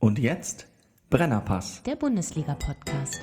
Und jetzt Brennerpass, der Bundesliga-Podcast.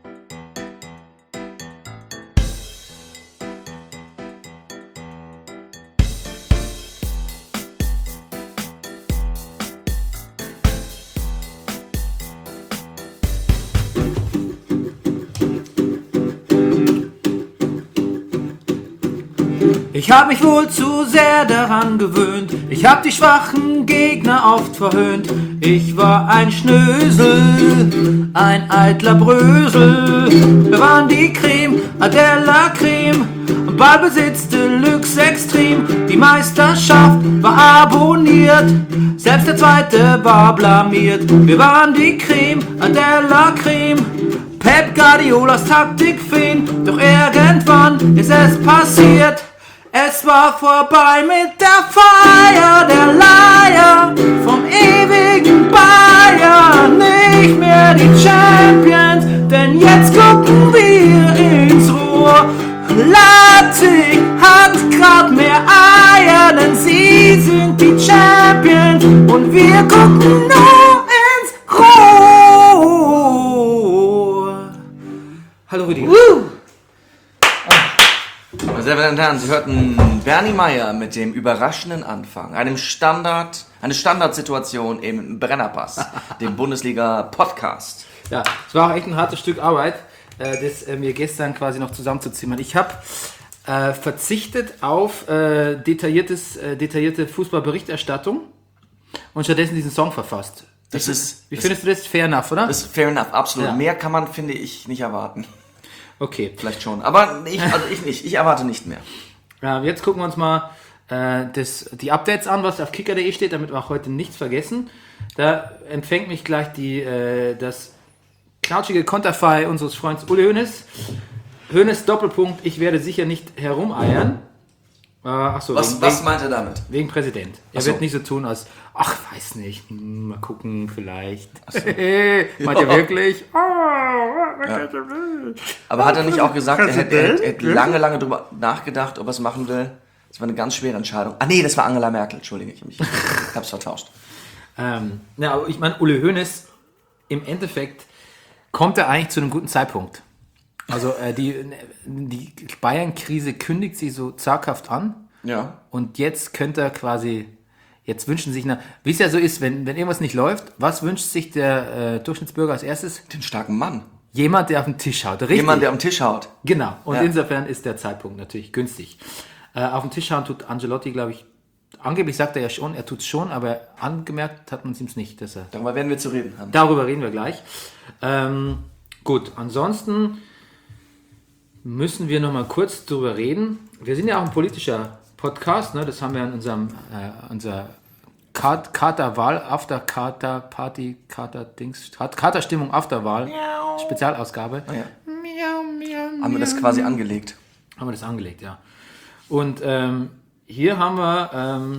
Ich hab mich wohl zu sehr daran gewöhnt, ich hab die schwachen Gegner oft verhöhnt. Ich war ein Schnösel, ein eitler Brösel. Wir waren die Creme, Adela Creme, Ballbesitz Deluxe extrem. Die Meisterschaft war abonniert, selbst der zweite war blamiert. Wir waren die Creme, Adela Creme, Pep Guardiolas Taktikfeen. Doch irgendwann ist es passiert. Es war vorbei mit der Feier, der Leier vom ewigen Bayern. Nicht mehr die Champions, denn jetzt gucken wir ins Rohr. Leipzig hat grad mehr Eier, denn sie sind die Champions und wir gucken nur ins Rohr. Hallo Rüdiger. Meine sehr verehrten Herren, Sie hörten Bernie Meyer mit dem überraschenden Anfang, eine Standardsituation im Brennerpass, dem Bundesliga-Podcast. Ja, es war auch echt ein hartes Stück Arbeit, das mir gestern quasi noch zusammenzuzimmern. Ich habe verzichtet auf detaillierte Fußballberichterstattung und stattdessen diesen Song verfasst. Wie findest du das? Fair enough, oder? Das ist fair enough, absolut. Ja. Mehr kann man, finde ich, nicht erwarten. Okay. Vielleicht schon, aber ich nicht. Ich erwarte nicht mehr. Ja, jetzt gucken wir uns mal die Updates an, was auf kicker.de steht, damit wir auch heute nichts vergessen. Da empfängt mich gleich das knautschige Konterfei unseres Freundes Uli Hoeneß. Hoeneß Doppelpunkt, ich werde sicher nicht herumeiern. Was meint er damit? Wegen Präsident. Er wird nicht so tun als, weiß nicht, mal gucken, vielleicht. So. Meint er wirklich? Ja. Aber hat er nicht auch gesagt, er hätte lange drüber nachgedacht, ob er es machen will? Das war eine ganz schwere Entscheidung. Nee, das war Angela Merkel, entschuldige ich mich. Ich hab's vertauscht. Aber ich meine, Uli Hoeneß, im Endeffekt kommt er eigentlich zu einem guten Zeitpunkt. Also die Bayern-Krise kündigt sich so zaghaft an. Ja. Und jetzt könnte er quasi, jetzt wünschen sich, wie es ja so ist, wenn irgendwas nicht läuft, was wünscht sich der Durchschnittsbürger als erstes? Den starken Mann. Jemand, der auf den Tisch haut. Richtig. Jemand, der am Tisch haut. Genau. Und insofern ist der Zeitpunkt natürlich günstig. Auf den Tisch hauen tut Ancelotti, glaube ich, angeblich sagt er ja schon, er tut es schon, aber angemerkt hat man es ihm nicht. Dass er Darüber werden wir zu reden haben. Darüber reden wir gleich. Gut, ansonsten müssen wir noch mal kurz drüber reden. Wir sind ja auch ein politischer Podcast, ne? Das haben wir in unser Katerwahl, After-Kater-Party, Kater-Dings, Katerstimmung Afterwahl, Spezialausgabe. Oh ja. Haben wir das quasi angelegt? Haben wir das angelegt, ja. Und hier haben wir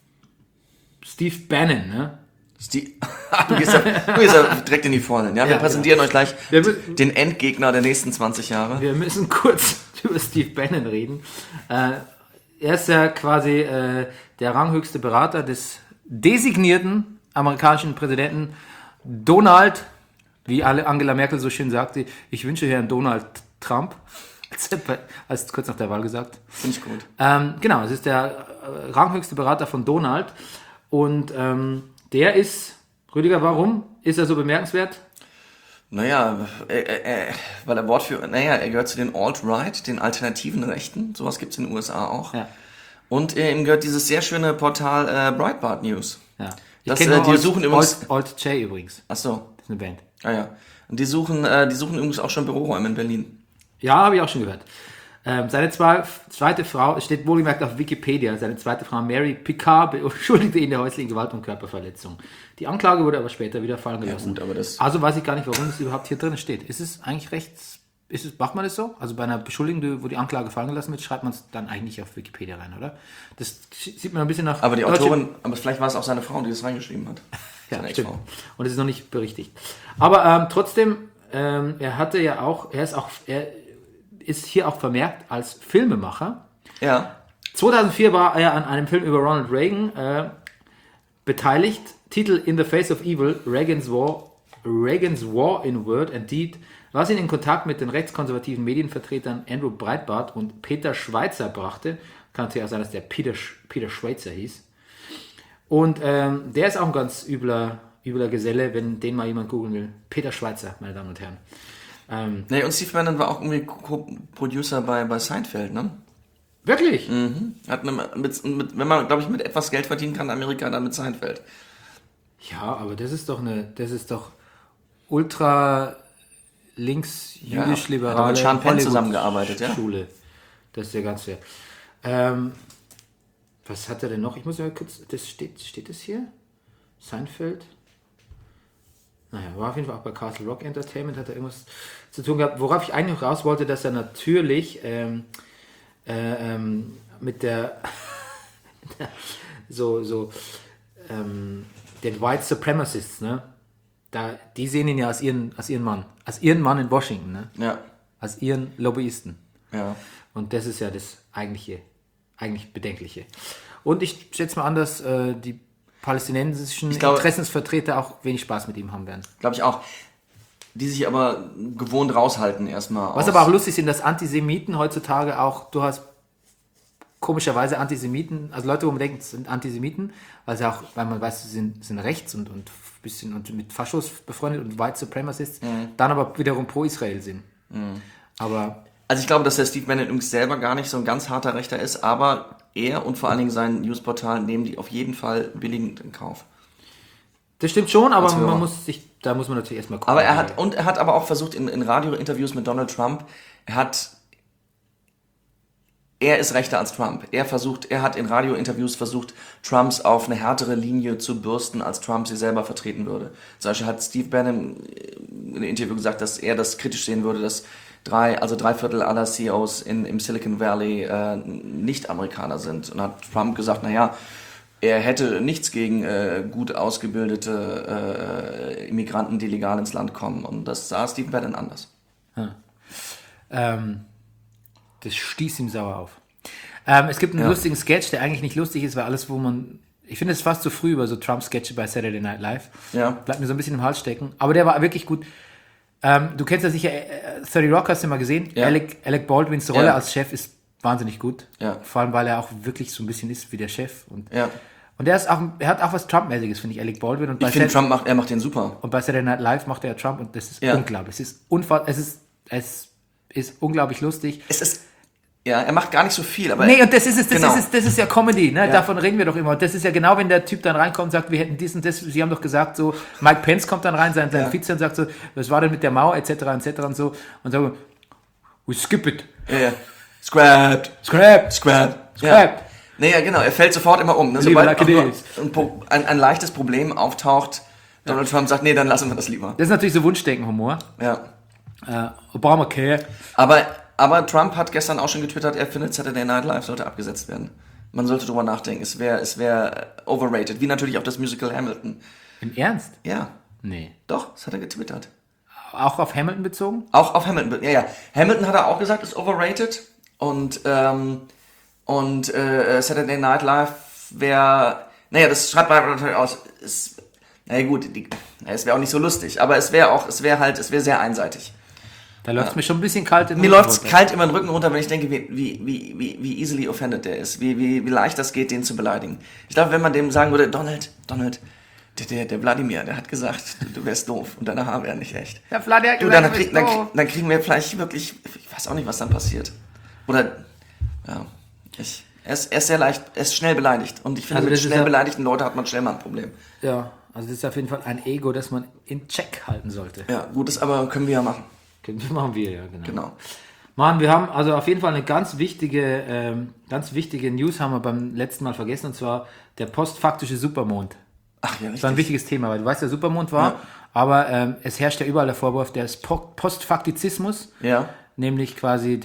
Steve Bannon, ne? Du gehst ja direkt in die Vollen. Ja, wir präsentieren euch gleich den Endgegner der nächsten 20 Jahre. Wir müssen kurz über Steve Bannon reden. Er ist ja quasi der ranghöchste Berater des designierten amerikanischen Präsidenten Donald, wie Angela Merkel so schön sagte, ich wünsche Herrn Donald Trump, als kurz nach der Wahl gesagt. Finde ich gut. Genau, es ist der ranghöchste Berater von Donald und der ist, Rüdiger, warum ist er so bemerkenswert? Naja, weil er gehört zu den Alt-Right, den alternativen Rechten. Sowas gibt es in den USA auch. Ja. Und ihm gehört dieses sehr schöne Portal Breitbart News. Ja. Die suchen übrigens Alt-J übrigens. Ach so. Das ist eine Band. Ah ja. Und die suchen übrigens auch schon Büroräume in Berlin. Ja, habe ich auch schon gehört. Seine zweite Frau, es steht wohlgemerkt auf Wikipedia, seine zweite Frau Mary Picard beschuldigte ihn der häuslichen Gewalt und Körperverletzung. Die Anklage wurde aber später wieder fallen gelassen. Ja, gut, aber also weiß ich gar nicht, warum das überhaupt hier drin steht. Ist es eigentlich macht man das so? Also bei einer Beschuldigung, wo die Anklage fallen gelassen wird, schreibt man es dann eigentlich nicht auf Wikipedia rein, oder? Das sieht man ein bisschen nach... Aber die Autorin, vielleicht war es auch seine Frau, die das reingeschrieben hat. Ja, stimmt. Und es ist noch nicht berichtigt. Aber trotzdem, er ist hier auch vermerkt als Filmemacher. Ja. 2004 war er an einem Film über Ronald Reagan beteiligt Titel In the Face of Evil, Reagan's War in Word and Deed, was ihn in Kontakt mit den rechtskonservativen Medienvertretern Andrew Breitbart und Peter Schweizer brachte. Kann natürlich auch sein, dass der Peter Schweizer hieß. Und der ist auch ein ganz übler Geselle, wenn den mal jemand googeln will. Peter Schweizer, meine Damen und Herren. Und Steve Bannon war auch irgendwie Co-Producer bei Seinfeld, ne? Wirklich? Mhm. Wenn man, glaube ich, mit etwas Geld verdienen kann in Amerika, dann mit Seinfeld. Ja, aber das ist doch ultra links jüdisch-liberale mit Sean Penn zusammengearbeitet, ja. Schule. Das ist ja ganz fair. Was hat er denn noch? Ich muss ja kurz, steht das hier? Seinfeld? Naja, war auf jeden Fall auch bei Castle Rock Entertainment, hat er irgendwas zu tun gehabt. Worauf ich eigentlich noch raus wollte, dass er natürlich mit der den White Supremacists, ne? Die sehen ihn ja als ihren Mann in Washington, ne? Ja. Als ihren Lobbyisten. Ja. Und das ist ja das eigentlich Bedenkliche. Und ich schätze mal an, dass die palästinensischen Interessensvertreter auch wenig Spaß mit ihm haben werden. Glaube ich auch. Die sich aber gewohnt raushalten erstmal. Was aber auch lustig sind, dass Antisemiten heutzutage auch, du hast komischerweise Antisemiten, also Leute, wo man denkt, sind Antisemiten, weil man weiß, sie sind rechts und bisschen und mit Faschos befreundet und White Supremacists, dann aber wiederum pro Israel sind. Aber also ich glaube, dass der Steve Bannon übrigens selber gar nicht so ein ganz harter Rechter ist, aber er und vor allen Dingen sein Newsportal nehmen die auf jeden Fall billigend in Kauf. Das stimmt schon, aber da muss man natürlich erstmal gucken. Aber er hat aber auch versucht in Radiointerviews mit Donald Trump, er ist rechter als Trump. Er hat in Radiointerviews versucht, Trumps auf eine härtere Linie zu bürsten, als Trump sie selber vertreten würde. Zum Beispiel hat Steve Bannon in einem Interview gesagt, dass er das kritisch sehen würde, dass 3/4 aller CEOs im Silicon Valley Nicht-Amerikaner sind. Und hat Trump gesagt, er hätte nichts gegen gut ausgebildete Immigranten, die legal ins Land kommen. Und das sah Steve Bannon anders. Das stieß ihm sauer auf. Es gibt einen lustigen Sketch, der eigentlich nicht lustig ist, weil alles, ich finde es fast zu früh über so Trump-Sketche bei Saturday Night Live. Ja. Bleibt mir so ein bisschen im Hals stecken. Aber der war wirklich gut. Du kennst ja sicher 30 Rock, hast du mal gesehen? Ja. Alec Baldwins Rolle als Chef ist wahnsinnig gut. Ja. Vor allem, weil er auch wirklich so ein bisschen ist wie der Chef. Und er hat auch was Trump-mäßiges, finde ich, Alec Baldwin. Und ich finde, er macht den super. Und bei Saturday Night Live macht er Trump und das ist unglaublich. Es ist unglaublich lustig. Er macht gar nicht so viel, aber... Nee, und das ist ja Comedy, ne? Ja. Davon reden wir doch immer. Und das ist ja genau, wenn der Typ dann reinkommt und sagt, wir hätten dies und das, Sie haben doch gesagt, so, Mike Pence kommt dann rein, sein Vize und sagt so, was war denn mit der Mauer, etc. und so. Und so, we skip it. Ja. Scrapped. Ja. Naja, genau, er fällt sofort immer um. Ne? Sobald ein leichtes Problem auftaucht, Donald Trump sagt, nee, dann lassen wir das lieber. Das ist natürlich so Wunschdenken-Humor. Ja. Obamacare. Aber Trump hat gestern auch schon getwittert, er findet Saturday Night Live sollte abgesetzt werden. Man sollte drüber nachdenken. Es wäre overrated. Wie natürlich auch das Musical Hamilton. Im Ernst? Ja. Nee. Doch, das hat er getwittert. Auch auf Hamilton bezogen? Auch auf Hamilton, ja. Hamilton hat er auch gesagt, ist overrated. Und Saturday Night Live wäre... das schreibt man natürlich aus. Es wäre auch nicht so lustig, aber es wäre sehr einseitig. Da läuft es mir schon ein bisschen kalt in den Rücken runter. Mir läuft es kalt immer den Rücken runter, wenn ich denke, wie easily offended der ist, wie leicht das geht, den zu beleidigen. Ich glaube, wenn man dem sagen würde, Donald, der Wladimir, der hat gesagt, du wärst doof und deine Haare wären nicht echt. Ja, Wladimir hat gesagt, dann kriegen wir vielleicht wirklich, ich weiß auch nicht, was dann passiert. Oder, er ist sehr leicht, er ist schnell beleidigt. Und ich finde, mit schnell beleidigten Leuten hat man schnell mal ein Problem. Ja, also das ist auf jeden Fall ein Ego, das man in Check halten sollte. Ja, gut, das aber können wir ja machen. Machen wir, ja, genau. Mann, wir haben also auf jeden Fall eine ganz wichtige News haben wir beim letzten Mal vergessen, und zwar der postfaktische Supermond. Ach ja, richtig. Das war ein wichtiges Thema, weil du weißt, der Supermond war, aber es herrscht ja überall der Vorwurf des Postfaktizismus, nämlich quasi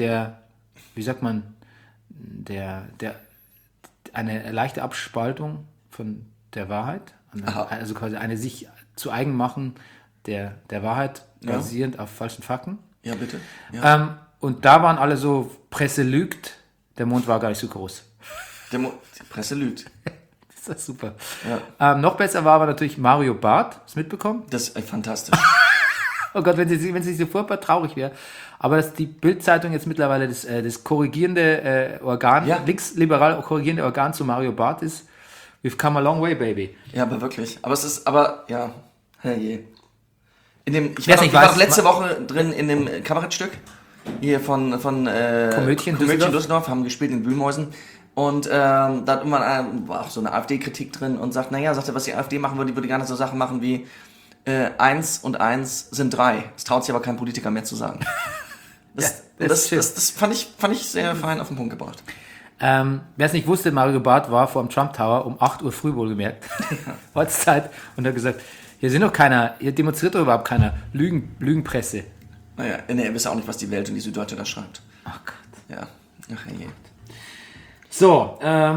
eine leichte Abspaltung von der Wahrheit, also quasi eine sich zu eigen machen der Wahrheit, basierend auf falschen Fakten. Ja, bitte. Ja. Und da waren alle so, Presse lügt, der Mond war gar nicht so groß. Die Presse lügt. Das ist super. Ja. Noch besser war aber natürlich Mario Barth. Hast du mitbekommen? Das ist fantastisch. Oh Gott, wenn sie so furchtbar traurig wäre. Aber dass die Bild-Zeitung jetzt mittlerweile das korrigierende Organ, linksliberal korrigierende Organ zu Mario Barth ist, we've come a long way, baby. Ja, aber wirklich. Herrje. Ich war doch letzte Woche drin in dem Kabarettstück hier von Komödien Düsseldorf, haben gespielt in Wühlmäusen. Und da hat irgendwann war auch so eine AfD-Kritik drin und sagt, was die AfD machen würde, die würde gerne so Sachen machen wie 1 und 1 sind 3. Das traut sich aber kein Politiker mehr zu sagen. Das fand ich sehr fein auf den Punkt gebracht. Wer es nicht wusste, Mario Barth war vor dem Trump Tower um 8 Uhr früh wohlgemerkt. Ortszeit. Und hat gesagt, hier demonstriert doch überhaupt keiner. Lügenpresse. Naja, er weiß auch nicht, was die Welt und die Süddeutsche da schreibt. Ach Gott. Ja. Ach je. So,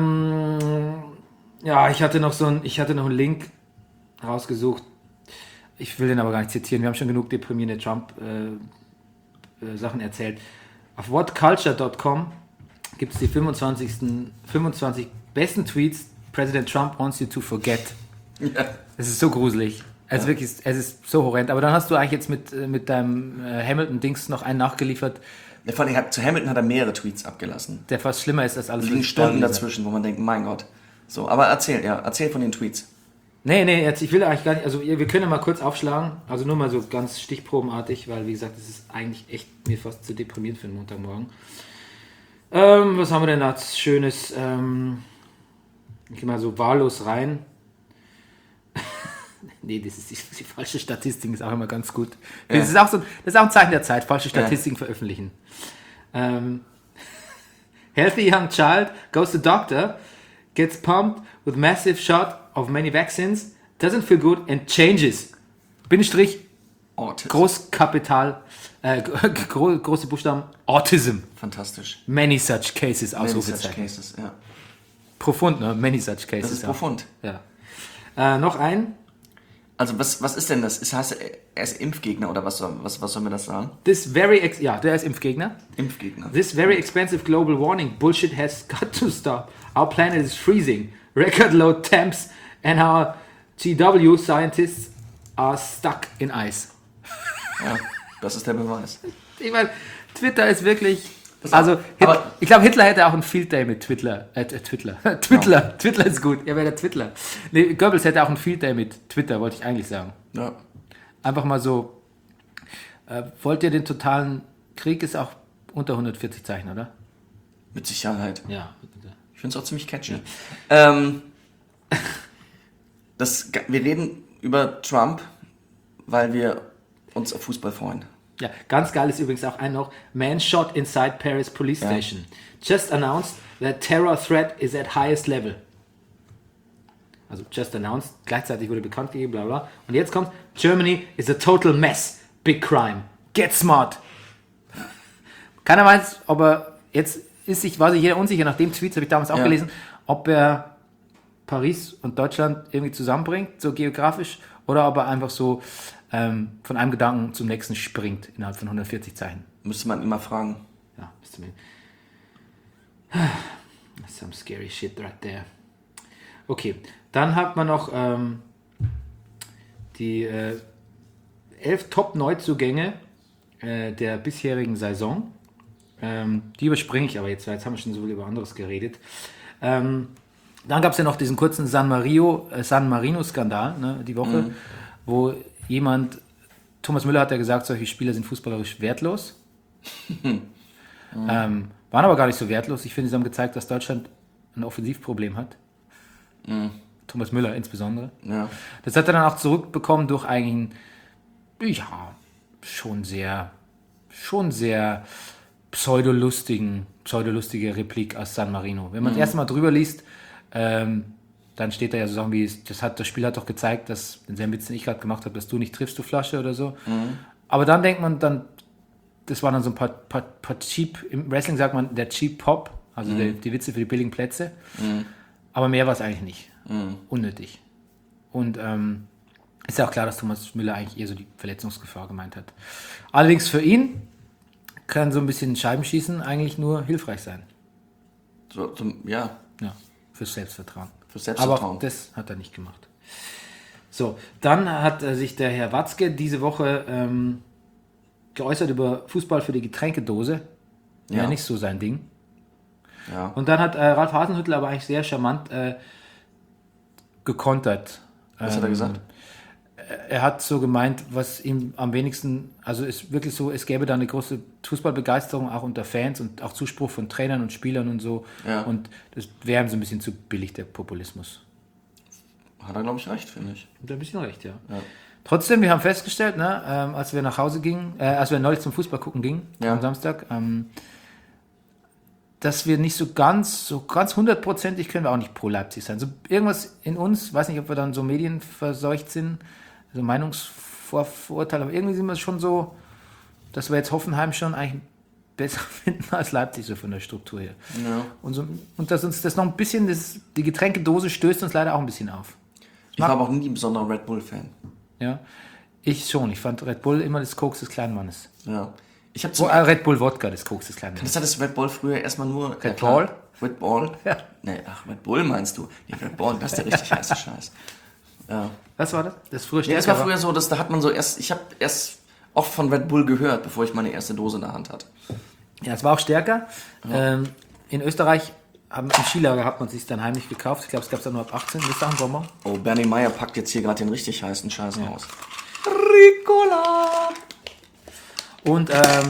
ich hatte noch einen Link rausgesucht. Ich will den aber gar nicht zitieren. Wir haben schon genug deprimierende Trump-Sachen erzählt. Auf whatculture.com gibt es die 25 besten Tweets President Trump wants you to forget. Ja. Es ist so gruselig. Es ist so horrend. Aber dann hast du eigentlich jetzt mit deinem Hamilton-Dings noch einen nachgeliefert. Ja, vor allem zu Hamilton hat er mehrere Tweets abgelassen. Der fast schlimmer ist als alles. Liegen Stunden dazwischen, wo man denkt, mein Gott. So, aber erzähl von den Tweets. Nee, jetzt, ich will eigentlich gar nicht, also wir können ja mal kurz aufschlagen, also nur mal so ganz stichprobenartig, weil wie gesagt, es ist eigentlich echt mir fast zu deprimierend für einen Montagmorgen. Was haben wir denn da Schönes? Ich gehe mal so wahllos rein. Nee, das ist die falsche Statistik, ist auch immer ganz gut. Ja. Das ist auch ein Zeichen der Zeit, falsche Statistiken veröffentlichen. Healthy young child goes to doctor, gets pumped with massive shot of many vaccines, doesn't feel good and changes. Bindestrich, Autism. Großkapital, große Buchstaben, Autism. Fantastisch. Many such cases, Ausrufezeichen. Many such cases, ja. Profund, ne? Many such cases. Das ist profund. Ja. Noch ein. Also was ist denn das? Heißt er ist Impfgegner oder was soll mir das sagen? Der ist Impfgegner. This very expensive global warning bullshit has got to stop. Our planet is freezing. Record low temps and our GW scientists are stuck in ice. Ja, das ist der Beweis. Ich meine, Twitter ist wirklich... Also, ich glaube, Hitler hätte auch einen Field Day mit Twitter. Twitter ist gut. Er wäre der Twitter. Nee, Goebbels hätte auch einen Field Day mit Twitter, wollte ich eigentlich sagen. Ja. Einfach mal so, wollt ihr den totalen Krieg, ist auch unter 140 Zeichen, oder? Mit Sicherheit. Ja. Ich finde es auch ziemlich catchy. Ja. Wir reden über Trump, weil wir uns auf Fußball freuen. Ja, ganz geil ist übrigens auch noch Man shot inside Paris police station. Just announced that terror threat is at highest level. Also just announced, gleichzeitig wurde bekannt gegeben, bla bla. Und jetzt kommt, Germany is a total mess. Big crime. Get smart. Keiner weiß, aber jetzt war sich jeder unsicher, nach dem Tweet, habe ich damals auch gelesen, ob er Paris und Deutschland irgendwie zusammenbringt, so geografisch, oder ob er einfach so von einem Gedanken zum nächsten springt, innerhalb von 140 Zeichen. Müsste man immer fragen. Ja, müsste man. That's some scary shit right there. Okay, dann hat man noch die 11 Top-Neuzugänge der bisherigen Saison. Die überspringe ich aber jetzt, weil jetzt haben wir schon so viel über anderes geredet. Dann gab es ja noch diesen kurzen San Marino-Skandal, ne, die Woche, wo Thomas Müller hat ja gesagt, solche Spieler sind fußballerisch wertlos. Waren aber gar nicht so wertlos. Ich finde, sie haben gezeigt, dass Deutschland ein Offensivproblem hat. Thomas Müller insbesondere. Ja. Das hat er dann auch zurückbekommen durch einen, schon sehr pseudolustige Replik aus San Marino. Wenn man das erste Mal drüber liest, dann steht da ja so Sachen wie, das Spiel hat doch gezeigt, dass, den Witz, den ich gerade gemacht habe, dass du nicht triffst, du Flasche oder so. Aber dann denkt man das war dann so ein paar Cheap, im Wrestling sagt man der Cheap Pop, also die Witze für die billigen Plätze. Aber mehr war es eigentlich nicht. Unnötig. Und ist ja auch klar, dass Thomas Müller eigentlich eher so die Verletzungsgefahr gemeint hat. Allerdings für ihn kann so ein bisschen Scheibenschießen eigentlich nur hilfreich sein. Ja, fürs Selbstvertrauen. Selbstvertrauen. Aber das hat er nicht gemacht. So, dann hat sich der Herr Watzke diese Woche geäußert über Fußball für die Getränkedose. Ja, nicht so sein Ding. Ja. Und dann hat Ralf Hasenhüttl aber eigentlich sehr charmant gekontert. Was hat er gesagt? Er hat so gemeint, was ihm am wenigsten, also ist wirklich so, es gäbe da eine große Fußballbegeisterung auch unter Fans und auch Zuspruch von Trainern und Spielern und so. Ja. Und das wäre ihm so ein bisschen zu billig, der Populismus. Hat er, glaube ich, recht, finde ich. Hat er ein bisschen recht, ja. Trotzdem, wir haben festgestellt, als wir nach Hause gingen, als wir neulich zum Fußball gucken gingen, am Samstag, dass wir nicht so ganz hundertprozentig können wir auch nicht pro Leipzig sein. So irgendwas in uns, weiß nicht, ob wir dann so medienverseucht sind, so Meinungsvorurteile, aber irgendwie sind wir schon so, dass wir jetzt Hoffenheim schon eigentlich besser finden als Leipzig, so von der Struktur her. Ja. Und dass uns das noch ein bisschen, die Getränkedose stößt uns leider auch ein bisschen auf. Ich war aber auch nie ein besonderer Red Bull-Fan. Ja, ich schon. Ich fand Red Bull immer das Koks des kleinen Mannes. Ja. Ich habe Red Bull Wodka, das Koks des kleinen Mannes. Das hat das Red Bull früher erstmal nur... Red Bull? Red Bull? Ja. Nee, Red Bull meinst du? Nee, Red Bull, das ist der richtig heiße Scheiß. Ja. Was war das? Das früher das war früher so, da hat man so ich habe erst oft von Red Bull gehört, bevor ich meine erste Dose in der Hand hatte. Ja, es war auch stärker. Ja. In Österreich, im Skilager hat man sich dann heimlich gekauft. Ich glaube, es gab es dann nur ab 18, bis nach dem Sommer. Oh, Bernie Meyer packt jetzt hier gerade den richtig heißen Scheiß raus. Ricola! Und,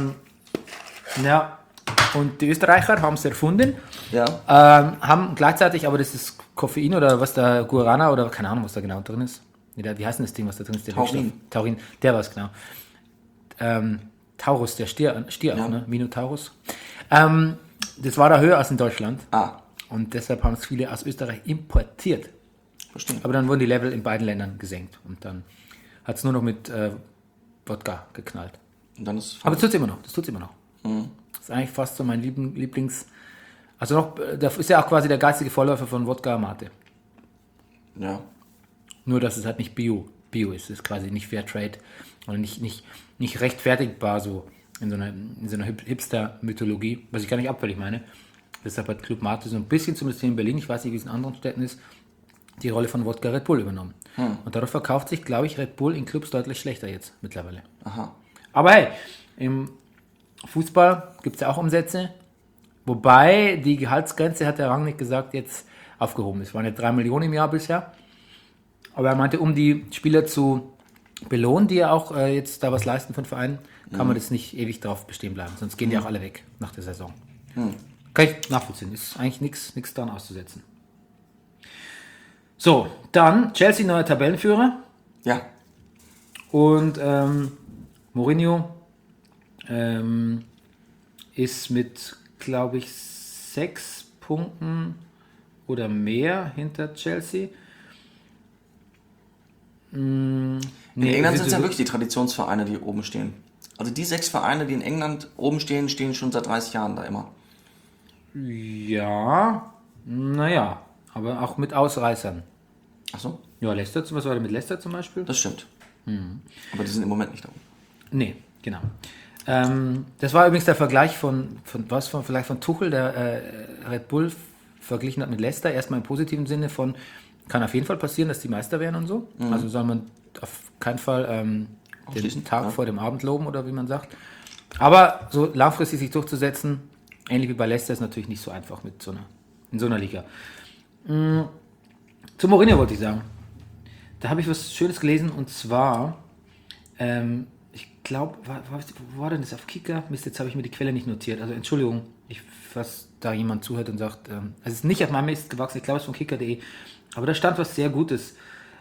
und die Österreicher haben es erfunden. Ja. Haben gleichzeitig, aber das ist Koffein oder was da, Guarana oder keine Ahnung, was da genau drin ist. Wie heißt denn das Ding, was da drin ist? Taurin, der war es genau. Taurus, der Stier auch, ne? Minotaurus. Das war da höher als in Deutschland. Und deshalb haben es viele aus Österreich importiert. Verstehe. Aber dann wurden die Level in beiden Ländern gesenkt. Und dann hat es nur noch mit Wodka geknallt. Und dann ist aber das tut's immer noch. Mhm. Das ist eigentlich fast so mein Lieblings... Also noch, das ist ja auch quasi der geistige Vorläufer von Wodka Mate. Ja. Nur, dass es halt nicht Bio ist. Es ist quasi nicht Fairtrade oder nicht rechtfertigbar so in so einer Hipster-Mythologie, was ich gar nicht abfällig meine. Deshalb hat Club Mate so ein bisschen, zumindest hier in Berlin, ich weiß nicht, wie es in anderen Städten ist, die Rolle von Wodka Red Bull übernommen. Und dadurch verkauft sich, glaube ich, Red Bull in Clubs deutlich schlechter jetzt mittlerweile. Aha. Aber hey, im Fußball gibt es ja auch Umsätze, wobei die Gehaltsgrenze, hat der Rangnick gesagt, jetzt aufgehoben ist. Es waren ja 3 Millionen im Jahr bisher. Aber er meinte, um die Spieler zu belohnen, die ja auch jetzt da was leisten von Vereinen, kann man das nicht ewig drauf bestehen bleiben. Sonst gehen die auch alle weg nach der Saison. Kann ich nachvollziehen. Ist eigentlich nichts daran auszusetzen. So, dann Chelsea neuer Tabellenführer. Ja. Und Mourinho ist mit, glaube ich, 6 Punkten oder mehr hinter Chelsea. In England sind es ja wirklich die Traditionsvereine, die oben stehen. Also die 6 Vereine, die in England oben stehen, stehen schon seit 30 Jahren da immer. Ja, naja, aber auch mit Ausreißern. Ach so? Ja, Leicester, was war da mit Leicester zum Beispiel? Das stimmt. Aber die sind im Moment nicht da oben. Nee, genau. Das war übrigens der Vergleich von Tuchel, der Red Bull verglichen hat mit Leicester. Erstmal im positiven Sinne von, kann auf jeden Fall passieren, dass die Meister werden und so. Also soll man auf keinen Fall den Tag vor dem Abend loben oder wie man sagt. Aber so langfristig sich durchzusetzen, ähnlich wie bei Leicester, ist natürlich nicht so einfach in so einer Liga. Zu Mourinho wollte ich sagen. Da habe ich was Schönes gelesen und zwar, ich glaube, wo war denn das auf Kicker? Mist, jetzt habe ich mir die Quelle nicht notiert. Also Entschuldigung, falls da jemand zuhört und sagt, es ist nicht auf meinem Mist gewachsen, ich glaube es ist von kicker.de, aber da stand was sehr Gutes.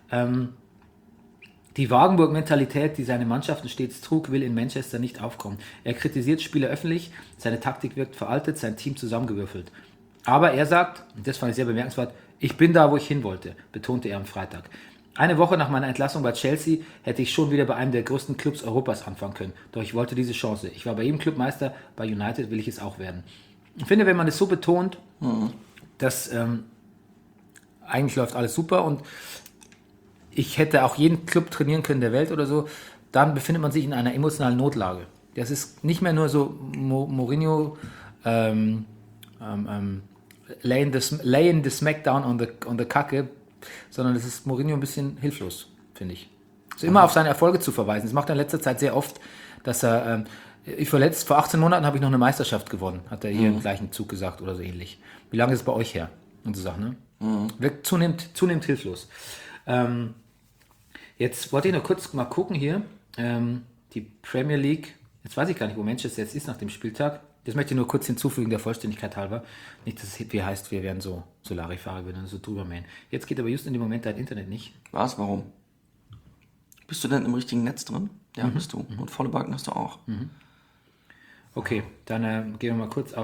Die Wagenburg-Mentalität, die seine Mannschaften stets trug, will in Manchester nicht aufkommen. Er kritisiert Spieler öffentlich, seine Taktik wirkt veraltet, sein Team zusammengewürfelt. Aber er sagt, und das fand ich sehr bemerkenswert, ich bin da, wo ich hin wollte, betonte er am Freitag. Eine Woche nach meiner Entlassung bei Chelsea hätte ich schon wieder bei einem der größten Clubs Europas anfangen können. Doch ich wollte diese Chance. Ich war bei jedem Clubmeister, bei United will ich es auch werden. Ich finde, wenn man es so betont, dass eigentlich läuft alles super und ich hätte auch jeden Club trainieren können der Welt oder so, dann befindet man sich in einer emotionalen Notlage. Das ist nicht mehr nur so Mourinho laying the Smackdown on the Kacke, sondern das ist Mourinho ein bisschen hilflos, finde ich. So immer auf seine Erfolge zu verweisen. Das macht er in letzter Zeit sehr oft, dass er, vor 18 Monaten habe ich noch eine Meisterschaft gewonnen, hat er hier im gleichen Zug gesagt oder so ähnlich. Wie lange ist es bei euch her? Und so Sachen, ne? Wirkt zunehmend hilflos. Jetzt wollte ich noch kurz mal gucken hier, die Premier League, jetzt weiß ich gar nicht, wo Manchester jetzt ist nach dem Spieltag. Das möchte ich nur kurz hinzufügen, der Vollständigkeit halber. Nicht, dass es wie heißt, wir werden so Larifari, wir werden so drüber mähen. Jetzt geht aber just in dem Moment dein Internet nicht. Was? Warum? Bist du denn im richtigen Netz drin? Ja, bist du. Und volle Balken hast du auch. Okay, dann gehen wir mal kurz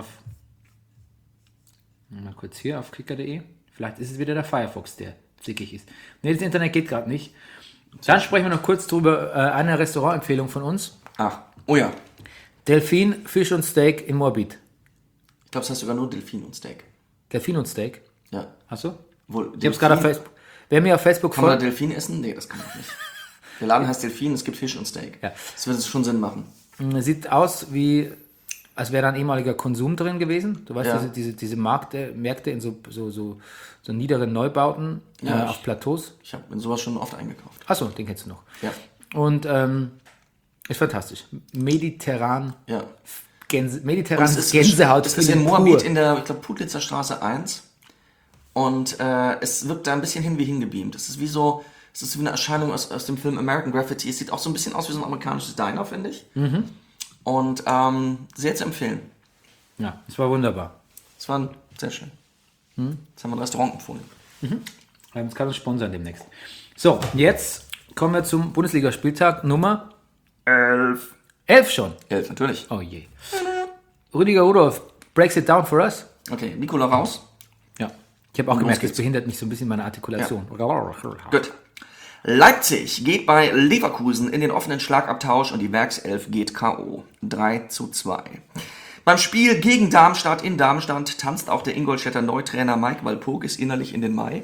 hier auf kicker.de. Vielleicht ist es wieder der Firefox, der zickig ist. Ne, das Internet geht gerade nicht. Dann sprechen wir noch kurz drüber, eine Restaurantempfehlung von uns. Ach, oh ja. Delfin, Fisch und Steak in Moabit. Ich glaube, es heißt sogar nur Delfin und Steak. Delfin und Steak? Ja. Hast du? Wohl, Ich habe es gerade auf Facebook. Wer mir auf Facebook Kann man da Delfin essen? Nee, das kann man nicht. Der Laden heißt Delfin, es gibt Fisch und Steak. Ja. Das würde schon Sinn machen. Sieht aus wie, als wäre da ein ehemaliger Konsum drin gewesen. Du weißt, diese Märkte in so niederen Neubauten auf Plateaus. Ich habe in sowas schon oft eingekauft. Achso, den kennst du noch. Ja. Und ist fantastisch. Mediterran. Ja. Mediterranes Gänsehaut. Es ist in Moabit in der, ich glaube, Putlitzer Straße 1. Und es wirkt da ein bisschen wie hingebeamt. Es ist wie eine Erscheinung aus dem Film American Graffiti. Es sieht auch so ein bisschen aus wie so ein amerikanisches Diner, finde ich. Und sehr zu empfehlen. Ja, es war wunderbar. Es war sehr schön. Jetzt haben wir ein Restaurant empfohlen. Das kann uns sponsern demnächst. So, jetzt kommen wir zum Bundesligaspieltag Nummer 11. 11 schon? 11, natürlich. Oh je. Rüdiger Rudolph, breaks it down for us. Okay, Nicola raus. Ja. Ich habe auch gemerkt, das behindert mich so ein bisschen meine Artikulation. Ja. Gut. Leipzig geht bei Leverkusen in den offenen Schlagabtausch und die Werkself geht K.O. 3:2. Beim Spiel gegen Darmstadt in Darmstadt tanzt auch der Ingolstädter Neutrainer Mike Walpurgis innerlich in den Mai.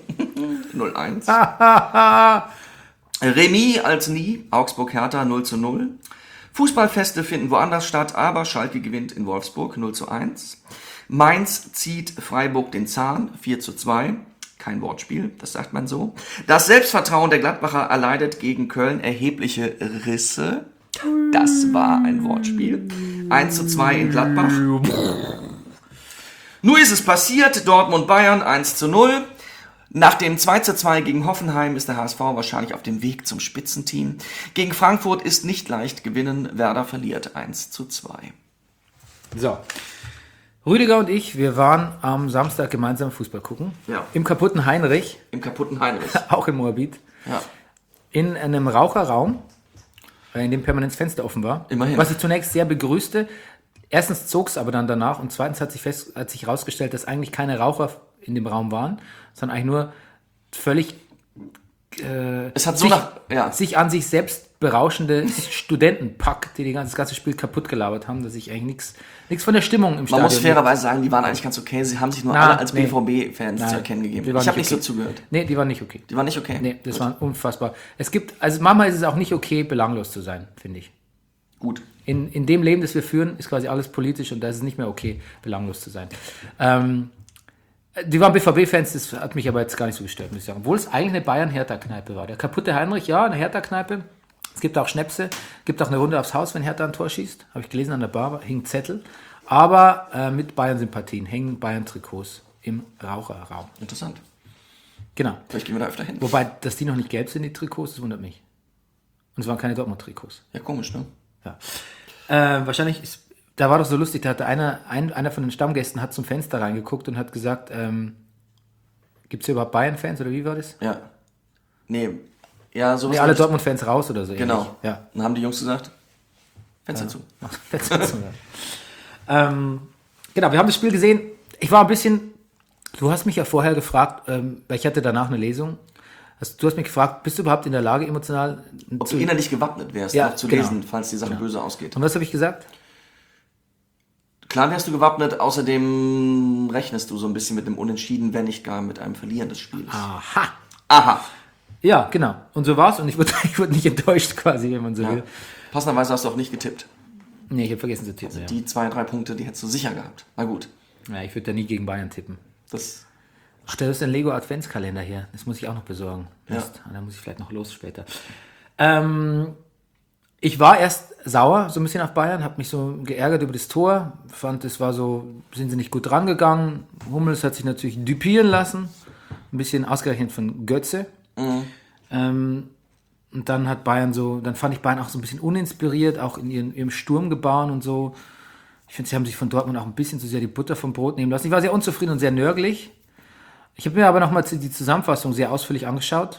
0:1. Remis als nie, Augsburg-Hertha 0:0. Fußballfeste finden woanders statt, aber Schalke gewinnt in Wolfsburg 0:1. Mainz zieht Freiburg den Zahn 4:2. Kein Wortspiel, das sagt man so. Das Selbstvertrauen der Gladbacher erleidet gegen Köln erhebliche Risse. Das war ein Wortspiel. 1:2 in Gladbach. Nur ist es passiert, Dortmund-Bayern 1:0. Nach dem 2:2 gegen Hoffenheim ist der HSV wahrscheinlich auf dem Weg zum Spitzenteam. Gegen Frankfurt ist nicht leicht gewinnen, Werder verliert 1:2. So. Rüdiger und ich, wir waren am Samstag gemeinsam Fußball gucken. Ja. Im kaputten Heinrich. Auch in Moabit. Ja. In einem Raucherraum, in dem permanent das Fenster offen war. Immerhin. Was ich zunächst sehr begrüßte. Erstens zog es aber dann danach und zweitens hat sich herausgestellt, dass eigentlich keine Raucher in dem Raum waren, sondern eigentlich nur völlig es hat so sich an sich selbst berauschende Studentenpack, die das ganze Spiel kaputt gelabert haben, dass ich eigentlich nichts von der Stimmung im Stadion... Man muss fairerweise sagen, die waren eigentlich ganz okay. Sie haben sich nur alle als BVB-Fans zu erkennen gegeben. Ich habe nicht so zugehört. Nee, die waren nicht okay. Die waren nicht okay? Nee, das war unfassbar. Also manchmal ist es auch nicht okay, belanglos zu sein, finde ich. Gut. In dem Leben, das wir führen, ist quasi alles politisch und da ist es nicht mehr okay, belanglos zu sein. Die waren BVB-Fans, das hat mich aber jetzt gar nicht so gestört, muss ich sagen. Obwohl es eigentlich eine Bayern-Hertha-Kneipe war. Der kaputte Heinrich, ja, eine Hertha-Kneipe. Es gibt auch Schnäpse, gibt auch eine Runde aufs Haus, wenn Hertha ein Tor schießt. Habe ich gelesen, an der Bar hing Zettel. Aber mit Bayern-Sympathien hängen Bayern-Trikots im Raucherraum. Interessant. Genau. Vielleicht gehen wir da öfter hin. Wobei, dass die noch nicht gelb sind, die Trikots, das wundert mich. Und es waren keine Dortmund-Trikots. Ja, komisch, ne? Ja. Wahrscheinlich ist... Da war doch so lustig, da hatte einer von den Stammgästen hat zum Fenster reingeguckt und hat gesagt, gibt es hier überhaupt Bayern-Fans oder wie war das? Ja. Nee, ja, sowas. Nee, alle Dortmund-Fans raus oder so. Genau. Ähnlich. Ja. Dann haben die Jungs gesagt, Fenster zu. Fenster zu, ja. Genau, wir haben das Spiel gesehen. Ich war ein bisschen, du hast mich ja vorher gefragt, weil ich hatte danach eine Lesung. Du hast mich gefragt, bist du überhaupt in der Lage, emotional... Ob du innerlich gewappnet wärst, noch zu lesen, falls die Sache böse ausgeht. Und was habe ich gesagt? Klar wärst du gewappnet, außerdem rechnest du so ein bisschen mit einem Unentschieden, wenn nicht gar mit einem Verlieren des Spiels. Aha. Ja, genau. Und so war's und ich wurde nicht enttäuscht quasi, wenn man so will. Passenderweise hast du auch nicht getippt. Nee, ich habe vergessen zu tippen. Also die 2-3 Punkte, die hättest du sicher gehabt. Na gut. Ja, ich würde da nie gegen Bayern tippen. Ach, da ist ein Lego Adventskalender hier. Das muss ich auch noch besorgen. Ja. Da muss ich vielleicht noch los später. Ich war erst sauer, so ein bisschen auf Bayern, habe mich so geärgert über das Tor. Fand, es war so, sind sie nicht gut rangegangen. Hummels hat sich natürlich düpieren lassen. Ein bisschen ausgerechnet von Götze. Und dann fand ich Bayern auch so ein bisschen uninspiriert, auch in ihrem Sturmgebaren und so. Ich finde, sie haben sich von Dortmund auch ein bisschen zu sehr die Butter vom Brot nehmen lassen. Ich war sehr unzufrieden und sehr nörgelig. Ich habe mir aber nochmal die Zusammenfassung sehr ausführlich angeschaut.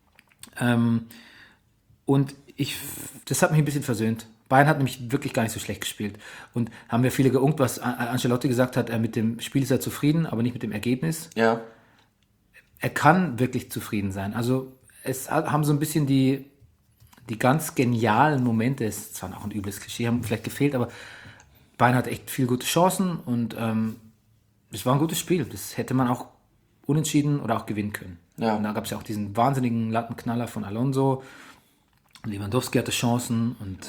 Und das hat mich ein bisschen versöhnt. Bayern hat nämlich wirklich gar nicht so schlecht gespielt. Und haben ja viele geunkt, was Ancelotti gesagt hat, mit dem Spiel ist er zufrieden, aber nicht mit dem Ergebnis. Ja. Er kann wirklich zufrieden sein. Also es haben so ein bisschen die ganz genialen Momente, es ist zwar auch ein übles Klischee, haben vielleicht gefehlt, aber Bayern hat echt viele gute Chancen und es war ein gutes Spiel. Das hätte man auch unentschieden oder auch gewinnen können. Ja. Und da gab es ja auch diesen wahnsinnigen Lattenknaller von Alonso. Lewandowski hatte Chancen und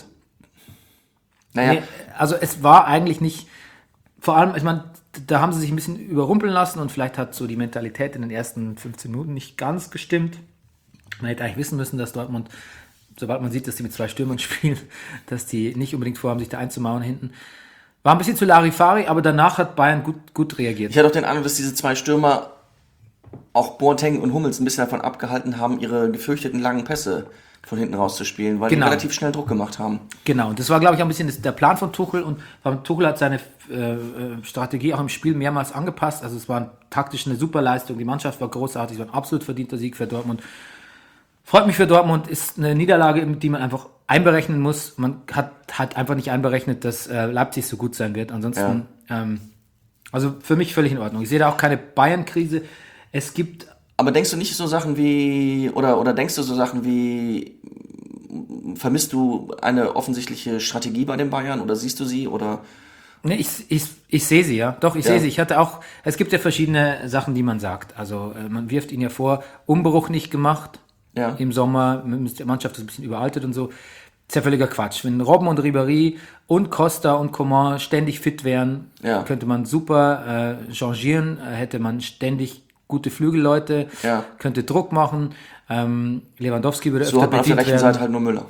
also es war eigentlich nicht, vor allem, ich meine, da haben sie sich ein bisschen überrumpeln lassen und vielleicht hat so die Mentalität in den ersten 15 Minuten nicht ganz gestimmt. Man hätte eigentlich wissen müssen, dass Dortmund, sobald man sieht, dass die mit 2 Stürmern spielen, dass die nicht unbedingt vorhaben, sich da einzumauern hinten. War ein bisschen zu Larifari, aber danach hat Bayern gut reagiert. Ich hatte auch den Eindruck, dass diese 2 Stürmer auch Boateng und Hummels ein bisschen davon abgehalten haben, ihre gefürchteten langen Pässe von hinten rauszuspielen, weil die relativ schnell Druck gemacht haben. Genau, und das war, glaube ich, auch ein bisschen der Plan von Tuchel. Und Tuchel hat seine Strategie auch im Spiel mehrmals angepasst. Also es war taktisch eine super Leistung. Die Mannschaft war großartig, es war ein absolut verdienter Sieg für Dortmund. Freut mich für Dortmund, ist eine Niederlage, die man einfach einberechnen muss. Man hat einfach nicht einberechnet, dass Leipzig so gut sein wird. Ansonsten, also für mich völlig in Ordnung. Ich sehe da auch keine Bayern-Krise. Es gibt... Aber denkst du nicht so Sachen wie, oder denkst du so Sachen wie, vermisst du eine offensichtliche Strategie bei den Bayern oder siehst du sie oder? Nee, ich sehe sie, ja. Doch, ich sehe sie. Es gibt ja verschiedene Sachen, die man sagt. Also man wirft ihnen ja vor, Umbruch nicht gemacht im Sommer, die Mannschaft ist ein bisschen überaltet und so. Das ist ja völliger Quatsch. Wenn Robben und Ribéry und Costa und Coman ständig fit wären, könnte man super changieren, hätte man ständig gute Flügelleute, könnte Druck machen. Lewandowski würde öfter bedient werden. So hat man auf der rechten Seite halt nur Müller.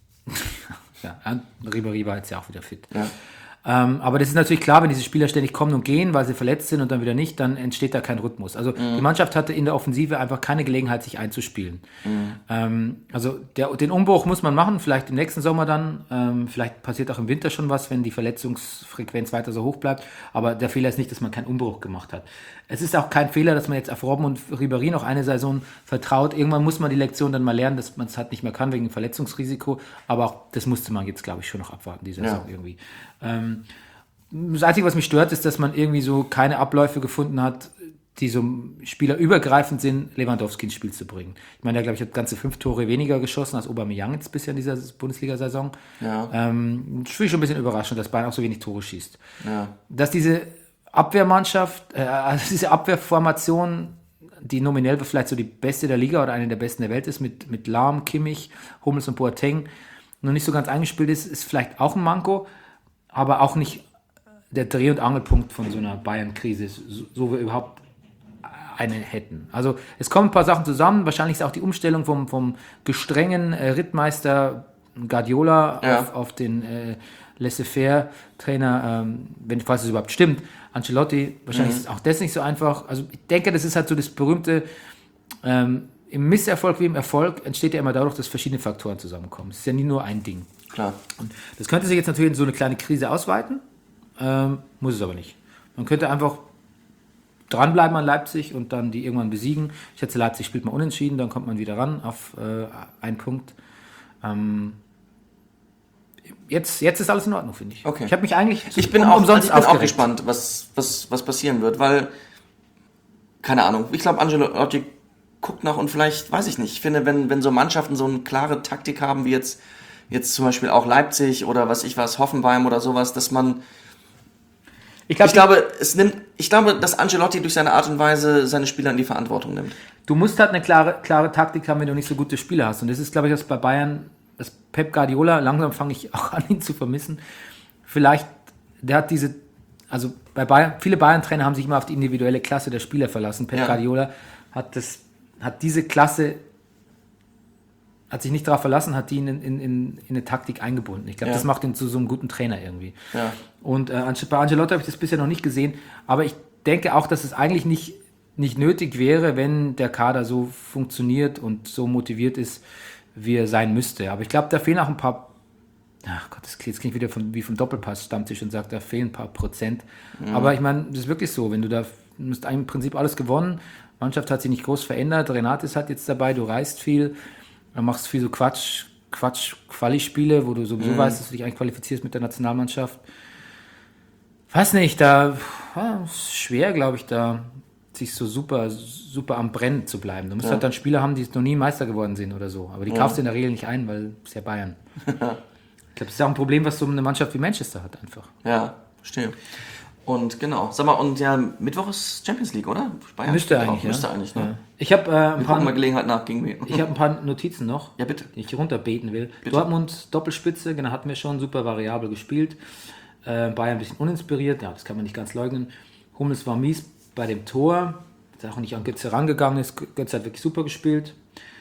Ribéry war jetzt ja auch wieder fit. Ja. Aber das ist natürlich klar, wenn diese Spieler ständig kommen und gehen, weil sie verletzt sind und dann wieder nicht, dann entsteht da kein Rhythmus. Also die Mannschaft hatte in der Offensive einfach keine Gelegenheit, sich einzuspielen. Also den Umbruch muss man machen, vielleicht im nächsten Sommer dann. Vielleicht passiert auch im Winter schon was, wenn die Verletzungsfrequenz weiter so hoch bleibt. Aber der Fehler ist nicht, dass man keinen Umbruch gemacht hat. Es ist auch kein Fehler, dass man jetzt auf Robben und Ribéry noch eine Saison vertraut. Irgendwann muss man die Lektion dann mal lernen, dass man es halt nicht mehr kann wegen dem Verletzungsrisiko. Aber auch das musste man jetzt, glaube ich, schon noch abwarten, die Saison irgendwie. Das Einzige, was mich stört, ist, dass man irgendwie so keine Abläufe gefunden hat, die so spielerübergreifend sind, Lewandowski ins Spiel zu bringen. Ich meine, der, glaube ich, hat ganze 5 Tore weniger geschossen als Aubameyang jetzt bisher in dieser Bundesliga-Saison. Ja. Das finde ich schon ein bisschen überraschend, dass Bayern auch so wenig Tore schießt. Ja. Dass diese Abwehrmannschaft, also diese Abwehrformation, die nominell vielleicht so die beste der Liga oder eine der besten der Welt ist, mit Lahm, Kimmich, Hummels und Boateng, noch nicht so ganz eingespielt ist vielleicht auch ein Manko, aber auch nicht der Dreh- und Angelpunkt von so einer Bayern-Krise, so wir überhaupt eine hätten. Also es kommen ein paar Sachen zusammen, wahrscheinlich ist auch die Umstellung vom gestrengen Rittmeister Guardiola auf den Laissez-faire-Trainer, falls es überhaupt stimmt, Ancelotti, wahrscheinlich ist auch das nicht so einfach. Also ich denke, das ist halt so das berühmte, im Misserfolg wie im Erfolg entsteht ja immer dadurch, dass verschiedene Faktoren zusammenkommen. Es ist ja nie nur ein Ding. Klar. Und das könnte sich jetzt natürlich in so eine kleine Krise ausweiten, muss es aber nicht. Man könnte einfach dranbleiben an Leipzig und dann die irgendwann besiegen. Ich schätze, Leipzig spielt mal unentschieden, dann kommt man wieder ran auf einen Punkt. Jetzt ist alles in Ordnung, finde ich. Okay. Ich habe mich eigentlich ich bin auch gespannt, was passieren wird, weil, keine Ahnung, ich glaube, Ancelotti guckt nach und vielleicht, weiß ich nicht, ich finde, wenn so Mannschaften so eine klare Taktik haben, wie jetzt zum Beispiel auch Leipzig oder Hoffenheim oder sowas, dass man ich glaube, dass Ancelotti durch seine Art und Weise seine Spieler in die Verantwortung nimmt. Du musst halt eine klare Taktik haben, wenn du nicht so gute Spieler hast. Und das ist, glaube ich, was bei Bayern, das Pep Guardiola, langsam fange ich auch an, ihn zu vermissen. Vielleicht, der hat diese also bei Bayern, viele Bayern-Trainer haben sich immer auf die individuelle Klasse der Spieler verlassen. Pep Guardiola hat diese Klasse, hat sich nicht darauf verlassen, hat die in eine Taktik eingebunden. Ich glaube, das macht ihn zu so einem guten Trainer irgendwie. Ja. Und bei Ancelotti habe ich das bisher noch nicht gesehen, aber ich denke auch, dass es eigentlich nicht nötig wäre, wenn der Kader so funktioniert und so motiviert ist, wie er sein müsste. Aber ich glaube, da fehlen auch ein paar. Ach Gott, das klingt wieder wie vom Doppelpass-Stammtisch und sagt, da fehlen ein paar Prozent. Ja. Aber ich meine, das ist wirklich so, wenn du hast im Prinzip alles gewonnen, die Mannschaft hat sich nicht groß verändert, Renate ist halt jetzt dabei, du reist viel, du machst viel so Quali-Spiele, wo du sowieso weißt, dass du dich eigentlich qualifizierst mit der Nationalmannschaft. Weiß nicht, ist schwer, glaube ich, da sich so super, super am Brennen zu bleiben. Du musst halt dann Spieler haben, die noch nie Meister geworden sind oder so. Aber die kaufst du in der Regel nicht ein, weil es ja Bayern. Ich glaube, das ist auch ein Problem, was so eine Mannschaft wie Manchester hat einfach. Ja, verstehe. Und genau, sag mal, und ja, Mittwoch ist Champions League, oder? Bayern müsste eigentlich, ne? Ja. Ich habe mal Gelegenheit nach gegen mich. Ich habe ein paar Notizen noch, ja, bitte, die ich runterbeten will. Bitte. Dortmund Doppelspitze, genau, hatten wir schon, super variabel gespielt. Bayern ein bisschen uninspiriert, ja, das kann man nicht ganz leugnen. Hummels war mies bei dem Tor, ist auch nicht an Götze rangegangen ist. Götze hat wirklich super gespielt.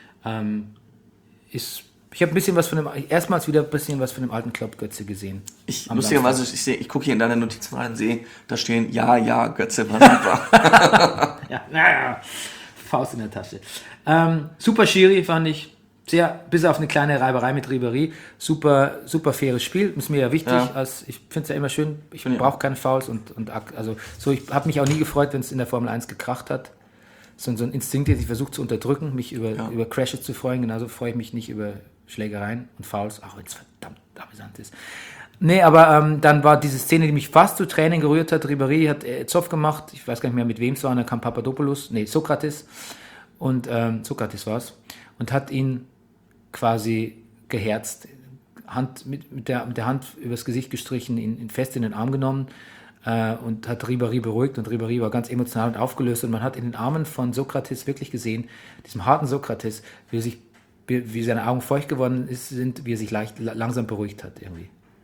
Ich habe erstmals wieder ein bisschen was von dem alten Klopp Götze gesehen. Lustigerweise, ich gucke hier in deine Notizen rein und sehe, da stehen, ja, Götze war super. ja, Faust in der Tasche. Super Schiri fand ich, bis auf eine kleine Reiberei mit Ribéry, super faires Spiel, ist mir ja wichtig, ich finde es ja immer schön, ich brauche keine Fouls ich habe mich auch nie gefreut, wenn es in der Formel 1 gekracht hat. So ein Instinkt, den ich versuche zu unterdrücken, mich über Crashes zu freuen, genauso freue ich mich nicht über Schlägereien und Fouls, auch wenn es verdammt amüsant ist. Nee, aber dann war diese Szene, die mich fast zu Tränen gerührt hat. Ribéry hat Zopf gemacht, ich weiß gar nicht mehr, mit wem es war, und dann kam Sokrates, und Sokrates war es, und hat ihn quasi geherzt, mit der Hand übers Gesicht gestrichen, ihn fest in den Arm genommen und hat Ribéry beruhigt, und Ribéry war ganz emotional und aufgelöst, und man hat in den Armen von Sokrates wirklich gesehen, diesem harten Sokrates, wie seine Augen feucht geworden sind, wie er sich langsam beruhigt hat irgendwie.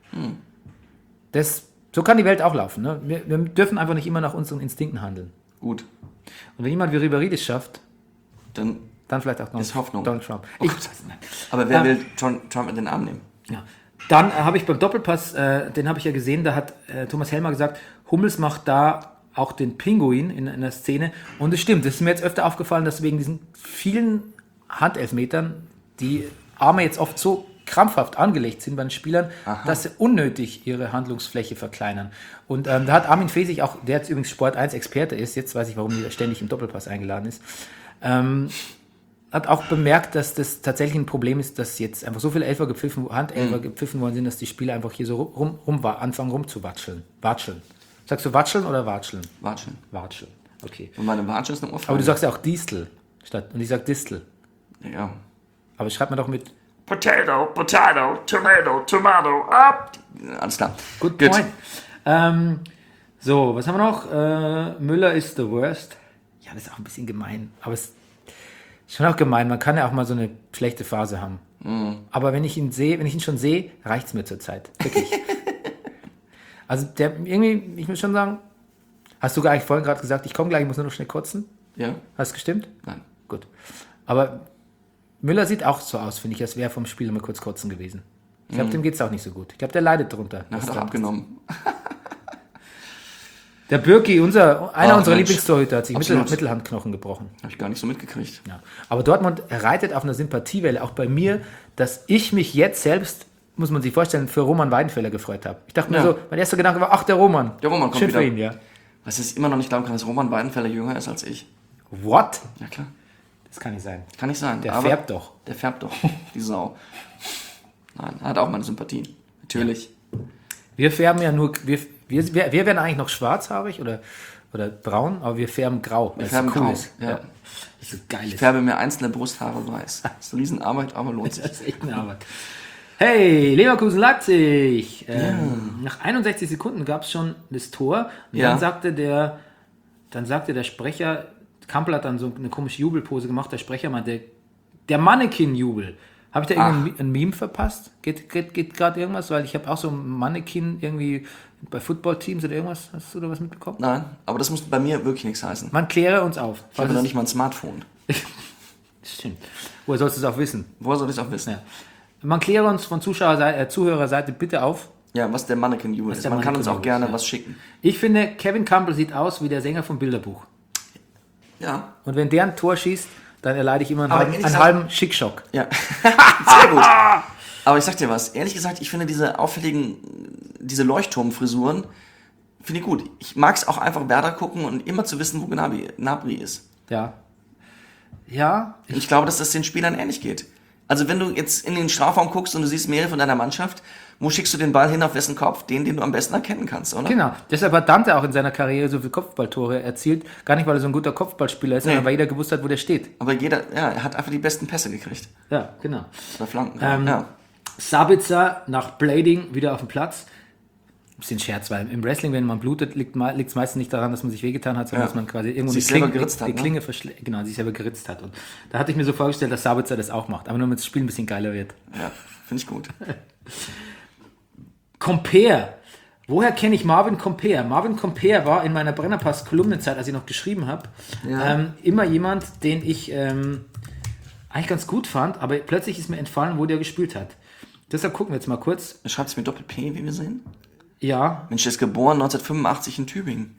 So kann die Welt auch laufen. Ne? Wir dürfen einfach nicht immer nach unseren Instinkten handeln. Gut. Und wenn jemand wie Ribéry das schafft, dann vielleicht auch noch ist Hoffnung. Donald Trump. Aber wer will Trump in den Arm nehmen? Ja. Dann habe ich beim Doppelpass, den habe ich ja gesehen, da hat Thomas Helmer gesagt, Hummels macht da auch den Pinguin in der Szene. Und es stimmt, das ist mir jetzt öfter aufgefallen, dass wegen diesen vielen Handelfmetern die Arme jetzt oft so krampfhaft angelegt sind bei den Spielern, dass sie unnötig ihre Handlungsfläche verkleinern. Und da hat Armin Fesig auch, der jetzt übrigens Sport 1 Experte ist, jetzt weiß ich, warum er ständig im Doppelpass eingeladen ist, hat auch bemerkt, dass das tatsächlich ein Problem ist, dass jetzt einfach so viele Handelfer gepfiffen worden sind, dass die Spieler einfach hier so anfangen rumzuwatscheln. Watscheln. Sagst du watscheln oder watscheln? Watscheln. Okay. Und meine Watsche ist eine Ohrfeige. Aber du sagst ja auch Distel und ich sag Distel. Ja. Aber schreib mir doch mit Potato, Tomato, up. Alles klar. Good point. So, was haben wir noch? Müller ist the worst. Ja, das ist auch ein bisschen gemein. Aber es ist schon auch gemein. Man kann ja auch mal so eine schlechte Phase haben. Aber wenn ich ihn schon sehe, reicht es mir zurzeit. Wirklich. Also ich muss schon sagen, hast du eigentlich vorhin gerade gesagt, ich komme gleich, ich muss nur noch schnell kotzen? Ja. Hast du gestimmt? Nein. Gut. Aber Müller sieht auch so aus, finde ich, als wäre vom Spiel mal kurz kotzen gewesen. Ich glaube, dem geht es auch nicht so gut. Ich glaube, der leidet drunter. Er hat auch abgenommen. Der Birki, einer unserer Lieblingstorhüter, hat sich Mittelhandknochen gebrochen. Habe ich gar nicht so mitgekriegt. Ja. Aber Dortmund reitet auf einer Sympathiewelle, auch bei mir, dass ich mich jetzt selbst, muss man sich vorstellen, für Roman Weidenfeller gefreut habe. Ich dachte mir so, mein erster Gedanke war, ach, der Roman. Der Roman kommt schön wieder. Für ihn, ja. Was ich immer noch nicht glauben kann, dass Roman Weidenfeller jünger ist als ich. What? Ja, klar. Das kann nicht sein. Kann nicht sein. Der färbt doch. Der färbt doch, die Sau. Nein, er hat auch meine Sympathien. Natürlich. Ja. Wir färben ja nur, wir werden eigentlich noch schwarzhaarig oder braun, aber wir färben grau. Wir färben grau, ja. Das ist geil. Ich färbe mir einzelne Brusthaare weiß. Das ist eine Riesenarbeit, aber lohnt sich. Das ist echt eine Arbeit. Hey, Leverkusen-Leipzig. Nach 61 Sekunden gab es schon das Tor. Und dann sagte der Sprecher, Kampel hat dann so eine komische Jubelpose gemacht, der Sprecher meinte, der Mannequin-Jubel Habe ich da ein Meme verpasst? Geht gerade irgendwas? Weil ich habe auch so ein Mannequin irgendwie bei Footballteams oder irgendwas. Hast du da was mitbekommen? Nein, aber das muss bei mir wirklich nichts heißen. Man kläre uns auf. Ich habe noch nicht mal ein Smartphone. Stimmt. Woher sollst du es auch wissen? Woher soll ich es auch wissen? Ja. Man kläre uns von Zuhörerseite bitte auf. Ja, was der Mannequin You ist. Man kann uns auch gerne was schicken. Ich finde, Kevin Campbell sieht aus wie der Sänger vom Bilderbuch. Ja. Und wenn der ein Tor schießt, dann erleide ich immer einen halben Schickschock. Ja, sehr gut. Aber ich sag dir was, ehrlich gesagt, ich finde diese diese Leuchtturmfrisuren, finde ich gut. Ich mag es auch einfach Werder gucken und immer zu wissen, wo Gnabry ist. Ja. Ja. Ich glaube, dass das den Spielern ähnlich geht. Also wenn du jetzt in den Strafraum guckst und du siehst mehrere von deiner Mannschaft, wo schickst du den Ball hin, auf wessen Kopf? Den du am besten erkennen kannst, oder? Genau. Deshalb hat Dante auch in seiner Karriere so viele Kopfballtore erzielt. Gar nicht, weil er so ein guter Kopfballspieler ist, sondern weil jeder gewusst hat, wo der steht. Aber er hat einfach die besten Pässe gekriegt. Ja, genau. Bei Flanken. Sabitzer nach Blading wieder auf dem Platz. Ein bisschen Scherz, weil im Wrestling, wenn man blutet, liegt es meistens nicht daran, dass man sich wehgetan hat, sondern dass man quasi irgendwo sich selber geritzt hat, die Klinge sich selber geritzt hat. Und da hatte ich mir so vorgestellt, dass Sabitzer das auch macht, aber nur damit das Spiel ein bisschen geiler wird. Ja, finde ich gut. Compare. Woher kenne ich Marvin Compare? Marvin Compare war in meiner Brennerpass-Kolumnenzeit, als ich noch geschrieben habe, immer jemand, den ich eigentlich ganz gut fand, aber plötzlich ist mir entfallen, wo der gespielt hat. Deshalb gucken wir jetzt mal kurz. Schreibt es mit Doppel-P, wie wir sehen? Ja. Mensch, der ist geboren 1985 in Tübingen.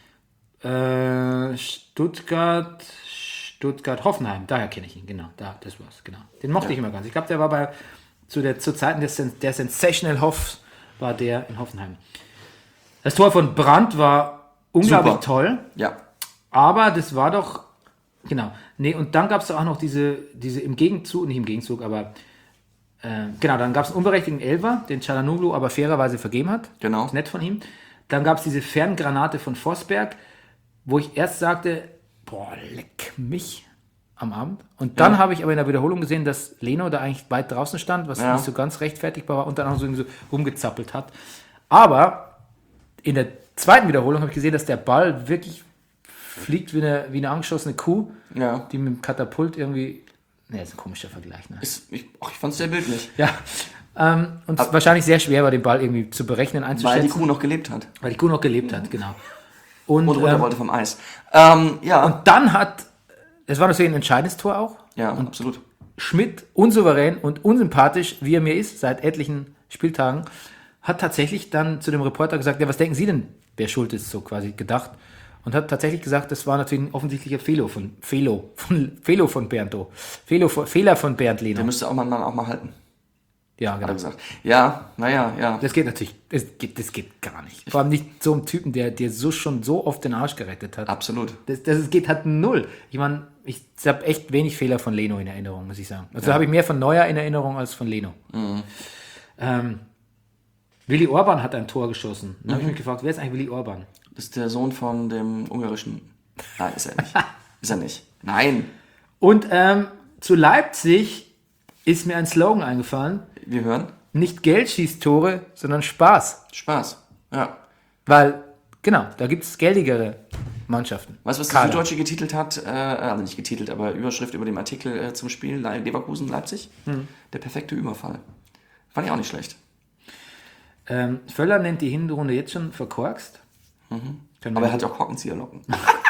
Stuttgart, Hoffenheim. Daher kenne ich ihn, genau. Das war's, genau. Den mochte ich immer ganz. Ich glaube, der war zu Zeiten der Sensational Hoffs, war der in Hoffenheim. Das Tor von Brandt war unglaublich toll. Ja. Aber das war doch, genau. Nee, und dann gab es auch noch diese im Gegenzug, nicht im Gegenzug, aber genau, dann gab es einen unberechtigten Elfer, den Çalhanoğlu aber fairerweise vergeben hat. Genau. Das ist nett von ihm. Dann gab es diese Ferngranate von Vosberg, wo ich erst sagte, boah, leck mich am Abend. Und dann habe ich aber in der Wiederholung gesehen, dass Leno da eigentlich weit draußen stand, was nicht so ganz rechtfertigbar war und dann auch so rumgezappelt hat. Aber in der zweiten Wiederholung habe ich gesehen, dass der Ball wirklich fliegt wie eine angeschossene Kuh, die mit dem Katapult irgendwie... Ne, das ist ein komischer Vergleich. Ne? Ich fand es sehr bildlich. Ja, und es wahrscheinlich sehr schwer war, den Ball irgendwie zu berechnen, einzuschätzen. Weil die Kuh noch gelebt hat. Weil die Kuh noch gelebt hat, genau. Und runter wollte vom Eis. Und dann das war natürlich ein entscheidendes Tor auch. Ja, und absolut. Schmidt, unsouverän und unsympathisch, wie er mir ist, seit etlichen Spieltagen, hat tatsächlich dann zu dem Reporter gesagt, ja, was denken Sie denn, wer schuld ist, so quasi gedacht. Und hat tatsächlich gesagt, das war natürlich ein offensichtlicher Fehler von Bernd Lehner. Der müsste auch mal halten. Ja, genau. Hat er gesagt. Ja, ja. Das geht natürlich, das geht gar nicht. Vor allem nicht so einem Typen, der dir schon so oft den Arsch gerettet hat. Absolut. Das geht halt null. Ich meine, ich habe echt wenig Fehler von Leno in Erinnerung, muss ich sagen. Also habe ich mehr von Neuer in Erinnerung als von Leno. Mhm. Willi Orban hat ein Tor geschossen. Dann habe ich mich gefragt, wer ist eigentlich Willi Orban? Das ist der Sohn von dem ungarischen... Nein, ist er nicht. Ist er nicht. Nein. Und zu Leipzig ist mir ein Slogan eingefallen. Wir hören. Nicht Geld schießt Tore, sondern Spaß. Spaß, ja. Weil, genau, da gibt es geldigere Mannschaften. Weißt du, was die Süddeutsche getitelt hat? Also nicht getitelt, aber Überschrift über dem Artikel zum Spiel Leverkusen-Leipzig. Der perfekte Überfall. Fand ich auch nicht schlecht. Völler nennt die Hinrunde jetzt schon verkorkst. Aber er hat ja auch Korkenzieherlocken.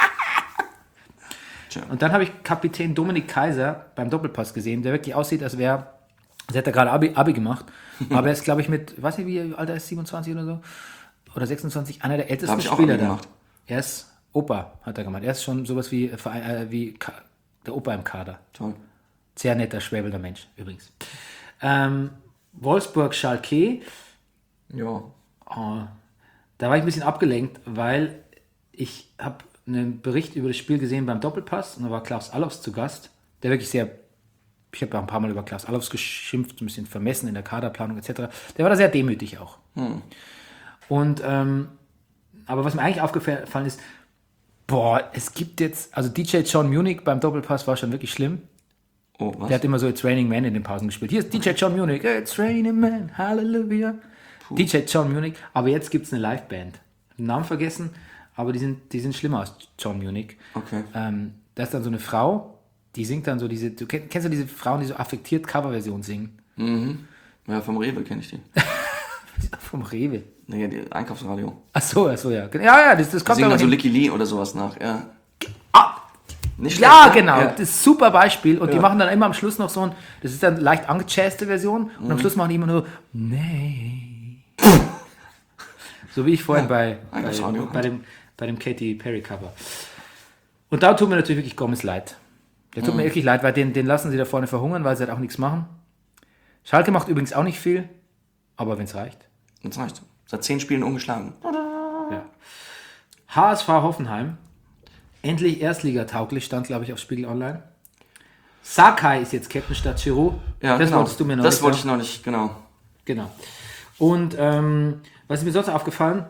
Und dann habe ich Kapitän Dominik Kaiser beim Doppelpass gesehen, der wirklich aussieht, als hätte er gerade Abi gemacht. Aber er ist, glaube ich, weiß nicht, wie alt er ist, 27 oder so. Oder 26, einer der ältesten Spieler da. Er ist Opa, hat er gemacht. Er ist schon sowas wie der Opa im Kader. Toll. Sehr netter, schwäbelnder Mensch, übrigens. Wolfsburg-Schalke. Ja. Da war ich ein bisschen abgelenkt, weil ich habe einen Bericht über das Spiel gesehen beim Doppelpass und da war Klaus Allofs zu Gast, der wirklich ich habe ein paar Mal über Klaus Allofs geschimpft, ein bisschen vermessen in der Kaderplanung etc. Der war da sehr demütig auch. Und, aber was mir eigentlich aufgefallen ist, es gibt jetzt, also DJ John Munich beim Doppelpass war schon wirklich schlimm. Oh, was? Der hat immer so It's Raining Man in den Pausen gespielt. Hier ist DJ John Munich, It's Raining Man, Hallelujah. DJ John Munich, aber jetzt gibt es eine Liveband. Den Namen vergessen, aber die sind schlimmer als John Munich. Okay. Da ist dann so eine Frau, Die singt dann so kennst du diese Frauen, die so affektiert Coverversion singen? Mhm. Ja, vom Rewe kenne ich die. Vom Rewe? Naja, die Einkaufsradio. Ach so, ja. Ja, das kommt singen aber dann so hin. Licky Lee oder sowas nach, ja. Nicht schlecht, Ja, ne? genau, Ja. das ist ein super Beispiel. Und die machen dann immer am Schluss noch so das ist dann leicht angechasste Version. Und am Schluss machen die immer nur, nee. So wie ich vorhin bei dem Katy Perry Cover. Und da tut mir natürlich wirklich Gomez leid. Der tut mir wirklich leid, weil den lassen sie da vorne verhungern, weil sie halt auch nichts machen. Schalke macht übrigens auch nicht viel, aber wenn es reicht. Das reicht. Seit 10 Spielen ungeschlagen. Ja. HSV Hoffenheim. Endlich Erstligatauglich, stand, glaube ich, auf Spiegel Online. Sakai ist jetzt Captain statt Giroud. Ja, das genau. wolltest du mir noch Das nicht wollte sagen. ich noch nicht, genau. Genau. Und was ist mir sonst aufgefallen?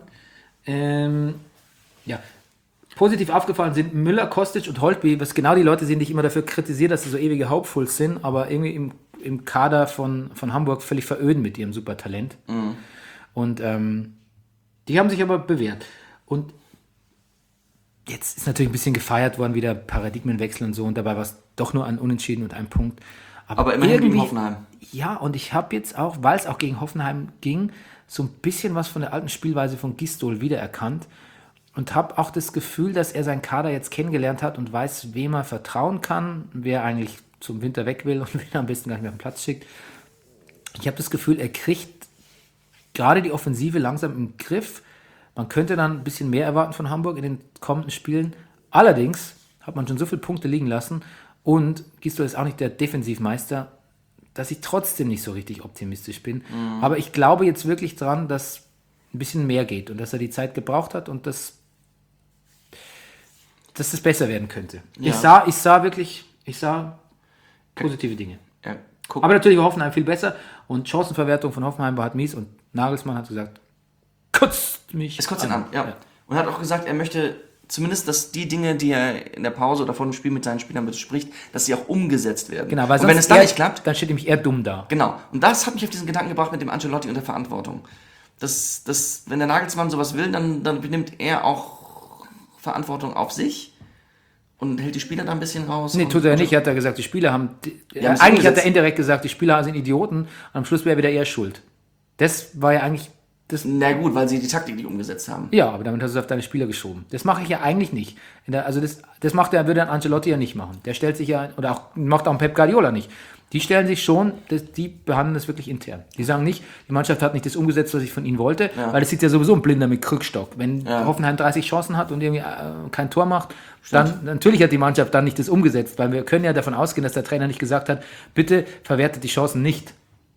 Positiv aufgefallen sind Müller, Kostic und Holtby, was genau die Leute sind, die ich immer dafür kritisiere, dass sie so ewige Hopefuls sind, aber irgendwie im Kader von Hamburg völlig veröden mit ihrem Supertalent. Mhm. Und die haben sich aber bewährt. Und jetzt ist natürlich ein bisschen gefeiert worden, wieder Paradigmenwechsel und so, und dabei war es doch nur ein Unentschieden und ein Punkt. Aber immerhin gegen Hoffenheim. Ja, und ich habe jetzt auch, weil es auch gegen Hoffenheim ging, so ein bisschen was von der alten Spielweise von Gistol wiedererkannt und habe auch das Gefühl, dass er seinen Kader jetzt kennengelernt hat und weiß, wem er vertrauen kann, wer eigentlich zum Winter weg will und wen er am besten gar nicht mehr auf den Platz schickt. Ich habe das Gefühl, er kriegt gerade die Offensive langsam im Griff. Man könnte dann ein bisschen mehr erwarten von Hamburg in den kommenden Spielen. Allerdings hat man schon so viele Punkte liegen lassen und Gistol ist auch nicht der Defensivmeister, dass ich trotzdem nicht so richtig optimistisch bin. Mhm. Aber ich glaube jetzt wirklich dran, dass ein bisschen mehr geht und dass er die Zeit gebraucht hat und dass es besser werden könnte. Ja. Ich sah positive Dinge. Ja, aber natürlich war Hoffenheim viel besser und Chancenverwertung von Hoffenheim war halt mies und Nagelsmann hat gesagt, es kotzt ihn an, ja. Und er hat auch gesagt, er möchte zumindest, dass die Dinge, die er in der Pause oder vor dem Spiel mit seinen Spielern bespricht, dass sie auch umgesetzt werden. Genau, weil und wenn es dann nicht klappt, dann steht nämlich er dumm da. Genau. Und das hat mich auf diesen Gedanken gebracht mit dem Ancelotti und der Verantwortung. Wenn der Nagelsmann sowas will, dann nimmt er auch Verantwortung auf sich und hält die Spieler da ein bisschen raus. Nee, tut er nicht. Er hat gesagt, die Spieler haben... eigentlich hat er indirekt gesagt, die Spieler sind Idioten und am Schluss wäre wieder er schuld. Das war ja eigentlich... Na gut, weil sie die Taktik nicht umgesetzt haben. Ja, aber damit hast du es auf deine Spieler geschoben. Das mache ich ja eigentlich nicht. Das würde ein Ancelotti ja nicht machen. Der stellt sich ja, oder auch macht auch ein Pep Guardiola nicht. Die stellen sich schon, die behandeln das wirklich intern. Die sagen nicht, die Mannschaft hat nicht das umgesetzt, was ich von ihnen wollte, weil das sieht ja sowieso ein Blinder mit Krückstock. Wenn Hoffenheim 30 Chancen hat und irgendwie kein Tor macht, dann natürlich hat die Mannschaft dann nicht das umgesetzt, weil wir können ja davon ausgehen, dass der Trainer nicht gesagt hat, bitte verwertet die Chancen nicht.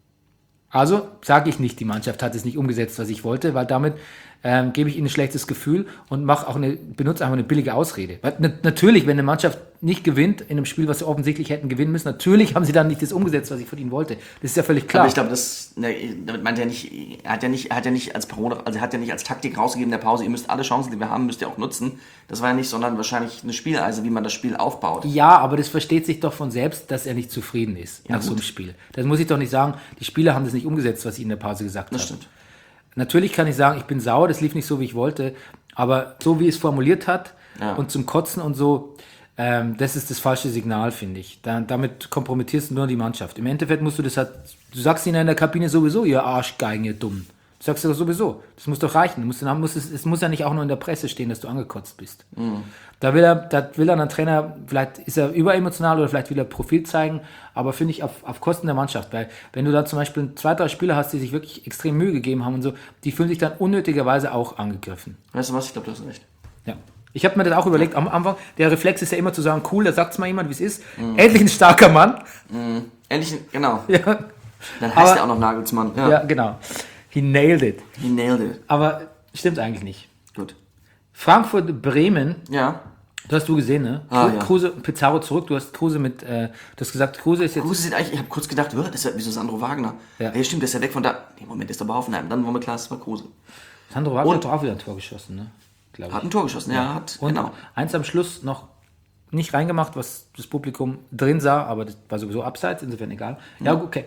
Also sage ich nicht, die Mannschaft hat es nicht umgesetzt, was ich wollte, weil damit gebe ich ihnen ein schlechtes Gefühl und benutze einfach eine billige Ausrede. Weil natürlich, wenn eine Mannschaft nicht gewinnt in einem Spiel, was sie offensichtlich hätten gewinnen müssen, natürlich haben sie dann nicht das umgesetzt, was ich von ihnen wollte. Das ist ja völlig klar. Aber ich glaube, damit meint er nicht, er hat ja nicht als Parole, also er hat ja nicht als Taktik rausgegeben in der Pause, ihr müsst alle Chancen, die wir haben, müsst ihr auch nutzen. Das war ja nicht, sondern wahrscheinlich eine Spieleise, wie man das Spiel aufbaut. Ja, aber das versteht sich doch von selbst, dass er nicht zufrieden ist nach so einem Spiel. Das muss ich doch nicht sagen, die Spieler haben das nicht umgesetzt, was ich in der Pause gesagt habe. Das stimmt. Natürlich kann ich sagen, ich bin sauer, das lief nicht so, wie ich wollte, aber so, wie es formuliert hat und zum Kotzen und so, das ist das falsche Signal, finde ich. Damit kompromittierst du nur die Mannschaft. Im Endeffekt musst du das halt, du sagst ihnen in der Kabine sowieso, ihr Arschgeigen, ihr Dumm. Du sagst doch sowieso, das muss doch reichen. Es muss ja nicht auch nur in der Presse stehen, dass du angekotzt bist. Mhm. Da will er ein Trainer, vielleicht ist er überemotional oder vielleicht will er Profil zeigen, aber finde ich auf Kosten der Mannschaft. Weil wenn du da zum Beispiel 2, 3 Spieler hast, die sich wirklich extrem Mühe gegeben haben und so, die fühlen sich dann unnötigerweise auch angegriffen. Weißt du was, ich glaube, du hast recht. Ja. Ich habe mir das auch überlegt, am Anfang, der Reflex ist ja immer zu sagen, cool, da sagt es mal jemand, wie es ist. Endlich ein starker Mann. Endlich, genau. Ja. Dann heißt er auch noch Nagelsmann. Ja, genau. He nailed it. Aber stimmt eigentlich nicht. Gut. Frankfurt, Bremen. Ja. Das hast du gesehen, ne? Kruse, Pizarro zurück. Du hast Kruse du hast gesagt, Kruse ist jetzt... Kruse sieht eigentlich, ich habe kurz gedacht, das ist ja wieso Sandro Wagner. Ja, stimmt, der ist ja weg von da. Nee, Moment, ist doch bei Hoffenheim. Dann war mir klar, es war Kruse. Sandro Wagner hat auch wieder ein Tor geschossen, ne? Hat ein Tor geschossen, ja. Genau. Eins am Schluss noch nicht reingemacht, was das Publikum drin sah, aber das war sowieso abseits, insofern egal. Ja, okay.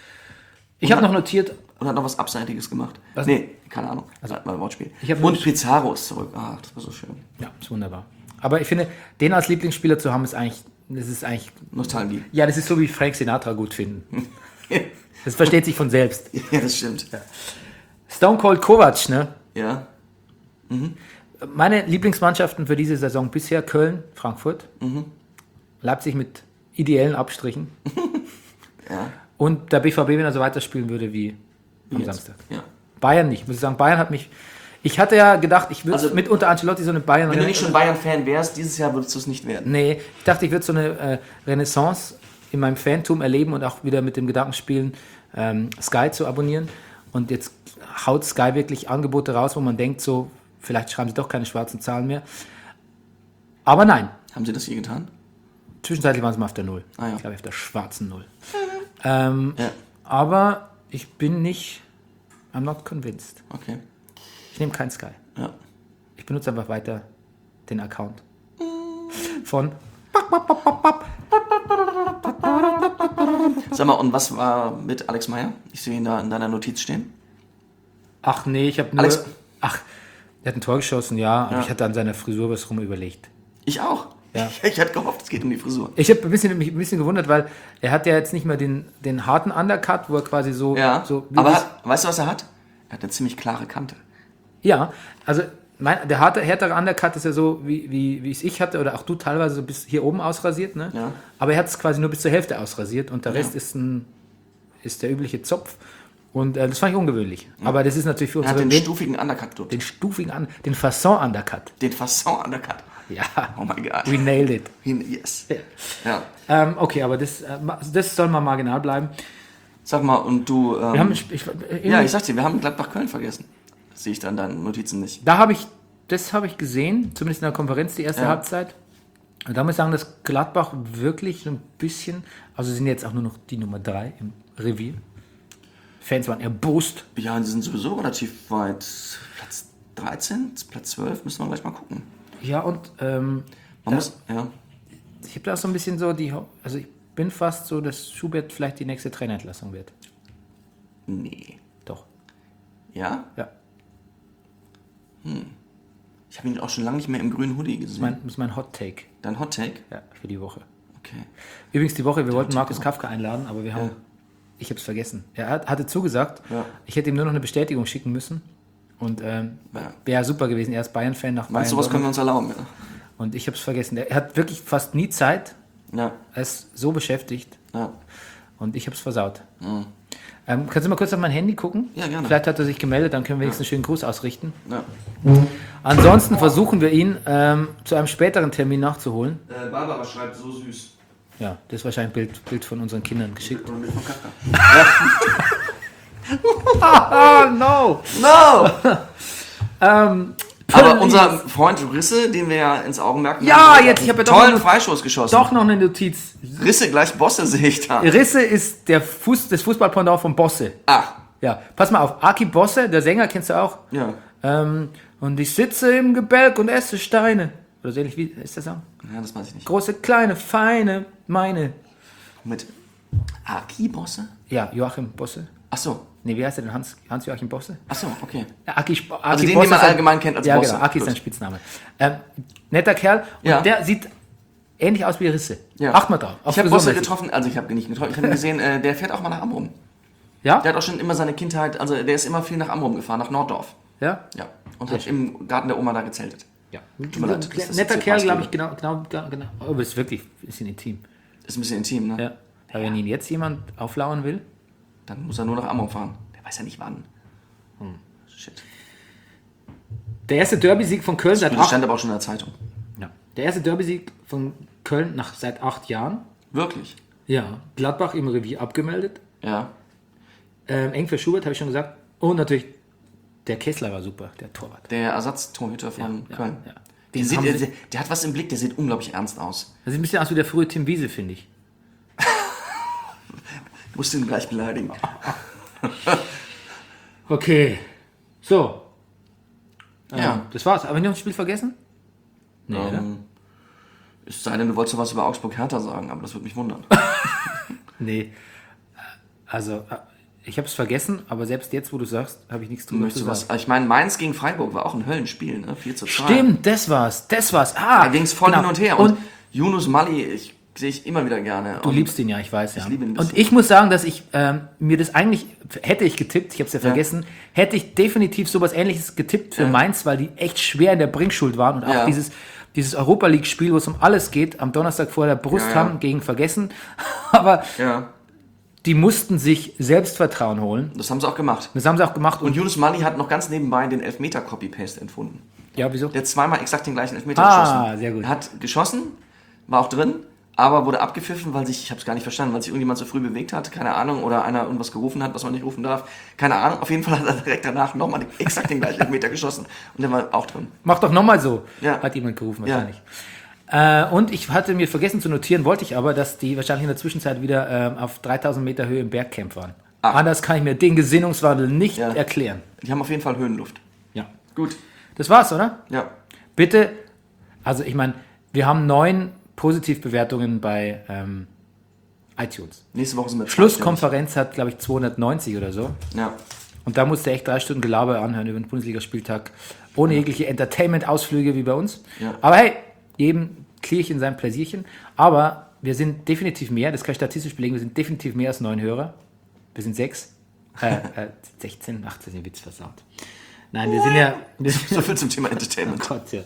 Ich habe noch notiert... Und hat noch was Abseitiges gemacht. Was? Nee, keine Ahnung. Also hat mal ein Wortspiel. Und Pizarro ist zurück. Das war so schön. Ja, ist wunderbar. Aber ich finde, den als Lieblingsspieler zu haben, ist eigentlich das ist eigentlich... Nostalgie. Ja, das ist so wie Frank Sinatra gut finden. Das versteht sich von selbst. Ja, das stimmt. Ja. Stone Cold Kovac, ne? Ja. Meine Lieblingsmannschaften für diese Saison bisher Köln, Frankfurt, Leipzig mit ideellen Abstrichen Ja. und der BVB, wenn er so weiterspielen würde wie am Samstag. Ja. Bayern nicht, muss ich sagen. Bayern hat mich... Ich hatte ja gedacht, ich würde mit unter Ancelotti so eine Bayern... Wenn du nicht schon Bayern-Fan wärst, dieses Jahr würdest du es nicht werden. Nee, ich dachte, ich würde so eine Renaissance in meinem Fantum erleben und auch wieder mit dem Gedanken spielen, Sky zu abonnieren. Und jetzt haut Sky wirklich Angebote raus, wo man denkt, so, vielleicht schreiben sie doch keine schwarzen Zahlen mehr. Aber nein. Haben sie das je getan? Zwischenzeitlich waren sie mal auf der Null. Ah, ja. Ich glaube, auf der schwarzen Null. Ja. Aber ich bin nicht... I'm not convinced. Okay. Ich nehme kein Sky. Ja. Ich benutze einfach weiter den Account von... Sag mal, und was war mit Alex Meyer? Ich sehe ihn da in deiner Notiz stehen. Ach nee, ich habe nur... Alex- Ach, er hat ein Tor geschossen, ja, aber ich hatte an seiner Frisur was rum überlegt. Ich auch. Ja. Ich hatte gehofft, es geht um die Frisur. Ich habe mich ein bisschen gewundert, weil er hat ja jetzt nicht mehr den harten Undercut, wo er quasi so... Ja, so aber weißt du, was er hat? Er hat eine ziemlich klare Kante. ja, also der härtere Undercut ist ja so, wie es ich hatte, oder auch du teilweise so bis hier oben ausrasiert, ne? Ja. Aber er hat es quasi nur bis zur Hälfte ausrasiert und der Rest ist der übliche Zopf. Und das fand ich ungewöhnlich. Ja. Aber das ist natürlich für Er hat unsere... den stufigen Undercut dort. Den Fasson-Undercut. Den Fasson-Undercut. Ja. Oh mein Gott. We nailed it. Yes. Ja. Ja. Okay, aber das soll mal marginal bleiben. Sag mal, und du... Wir haben, ich sag dir, wir haben Gladbach-Köln vergessen. Das sehe ich da in deinen Notizen nicht. Das habe ich gesehen, zumindest in der Konferenz, die erste Halbzeit. Und da muss ich sagen, dass Gladbach wirklich so ein bisschen, also sind jetzt auch nur noch die Nummer 3 im Revier. Fans waren erbost. Ja, die sind sowieso relativ weit. Platz 13, Platz 12, müssen wir gleich mal gucken. Ja, und ich habe da auch so ein bisschen so also ich bin fast so, dass Schubert vielleicht die nächste Trainerentlassung wird. Nee. Doch. Ja? Ja. Ich habe ihn auch schon lange nicht mehr im grünen Hoodie gesehen. Das ist mein Hot Take. Dein Hot Take? Ja, für die Woche. Okay. Übrigens die Woche, wir wollten Markus Kafka einladen, aber ich habe es vergessen. Er hatte zugesagt, ich hätte ihm nur noch eine Bestätigung schicken müssen. Und wäre super gewesen. Er ist Bayern-Fan nach Bayern. Meinst du, was können wir uns erlauben? Ja. Und ich habe es vergessen. Er hat wirklich fast nie Zeit. Ja. Er ist so beschäftigt. Ja. Und ich habe es versaut. Mhm. Kannst du mal kurz auf mein Handy gucken? Ja, gerne. Vielleicht hat er sich gemeldet, dann können wir wenigstens einen schönen Gruß ausrichten. Ja. Ansonsten versuchen wir ihn zu einem späteren Termin nachzuholen. Barbara schreibt, so süß. Ja, das ist wahrscheinlich ein Bild von unseren Kindern geschickt. Oder mit von Kafka. Oh, no! No! Aber unser Freund Risse, den wir ja ins Augenmerk nehmen, ich habe ja tollen Freischuss geschossen. Doch noch eine Notiz. Risse gleich Bosse sehe ich da. Risse ist das Fußballpendant von Bosse. Ach. Ja, pass mal auf. Aki Bosse, der Sänger, kennst du auch? Ja. Und ich sitze im Gebälk und esse Steine. Oder so ähnlich, wie ist der Song? Ja, das weiß ich nicht. Große, kleine, feine, meine. Mit Aki Bosse? Ja, Joachim Bosse. Ach so. Nee, wie heißt der denn? Hans-Joachim Bosse? Ach so, okay. Aki also den, Bosse, den man allgemein kennt als ja, Bosse. Ja, genau. Aki ist sein Spitzname. Netter Kerl. Und der sieht ähnlich aus wie Risse. Ja. Acht mal drauf. Ich habe Bosse getroffen, also ich habe ihn nicht getroffen. Ich habe ihn gesehen, der fährt auch mal nach Amrum. Ja? Der hat auch schon immer seine Kindheit, also der ist immer viel nach Amrum gefahren, nach Norddorf. Ja? Ja. Und hat im Garten der Oma da gezeltet. Ja. Tut mir leid, Netter Kerl, glaube ich, genau. Aber es ist wirklich ein bisschen intim. Ist ein bisschen intim, ne? Ja. Aber wenn ihn jetzt jemand auflauern will, dann muss er nur nach Amrum fahren. Der weiß ja nicht wann. Shit. Der erste Derby-Sieg von Köln seit 8 Jahren. Das stand aber auch schon in der Zeitung. Ja. Der erste Derby-Sieg von Köln seit 8 Jahren. Wirklich? Ja. Gladbach im Revier abgemeldet. Ja. Eng für Schubert, habe ich schon gesagt. Und natürlich, der Kessler war super, der Torwart. Der Ersatztorhüter von Köln. Ja. Der hat was im Blick, der sieht unglaublich ernst aus. Das sieht ein bisschen aus wie der frühe Tim Wiese, finde ich. Musst du ihn gleich beleidigen. Okay. So. Ja. Das war's. Aber nicht noch ein Spiel vergessen? Nee, oder? Es sei denn, du wolltest was über Augsburg-Hertha sagen, aber das würde mich wundern. Nee. Also, ich habe es vergessen, aber selbst jetzt, wo du sagst, habe ich nichts drüber zu sagen. Ich meine, Mainz gegen Freiburg war auch ein Höllenspiel, ne? 4:2. Stimmt, das war's. Da ging es voll hin und her. Und Yunus Mali, sehe ich immer wieder gerne. Du liebst ihn ja, ich weiß ja. Ich liebe ihn. Und ich muss sagen, dass ich mir das eigentlich, hätte ich getippt, ich habe es ja vergessen, hätte ich definitiv sowas Ähnliches getippt für Mainz, weil die echt schwer in der Bringschuld waren und auch dieses Europa-League-Spiel, wo es um alles geht, am Donnerstag vor der Brust haben, gegen vergessen. Aber die mussten sich Selbstvertrauen holen. Das haben sie auch gemacht. Und Yunus Mali hat noch ganz nebenbei den Elfmeter-Copy-Paste entfunden. Ja, wieso? Der hat zweimal exakt den gleichen Elfmeter geschossen. Sehr gut. Er hat geschossen, war auch drin, aber wurde abgepfiffen, weil sich, ich habe es gar nicht verstanden, weil sich irgendjemand so früh bewegt hat, keine Ahnung, oder einer irgendwas gerufen hat, was man nicht rufen darf, keine Ahnung. Auf jeden Fall hat er direkt danach nochmal exakt den gleichen Elfmeter geschossen und der war auch drin. Mach doch nochmal so, hat jemand gerufen wahrscheinlich. Und ich hatte mir vergessen zu notieren, wollte ich aber, dass die wahrscheinlich in der Zwischenzeit wieder auf 3000 Meter Höhe im Bergcamp waren. Anders kann ich mir den Gesinnungswandel nicht erklären. Die haben auf jeden Fall Höhenluft. Ja. Gut. Das war's, oder? Ja. Bitte, also ich meine, wir haben 9 Positivbewertungen bei iTunes. Nächste Woche sind wir Schlusskonferenz hat, glaube ich, 290 oder so. Ja. Und da musste echt 3 Stunden Gelaber anhören über den Bundesligaspieltag. Ohne jegliche Entertainment-Ausflüge wie bei uns. Ja. Aber hey, jedem Klärchen sein Pläsierchen. Aber wir sind definitiv mehr, das kann ich statistisch belegen, wir sind definitiv mehr als 9 Hörer. Wir sind 6. 16, 18, den Witz versaut. Nein, wir sind ja... So viel zum Thema Entertainment. Oh Gott, ja.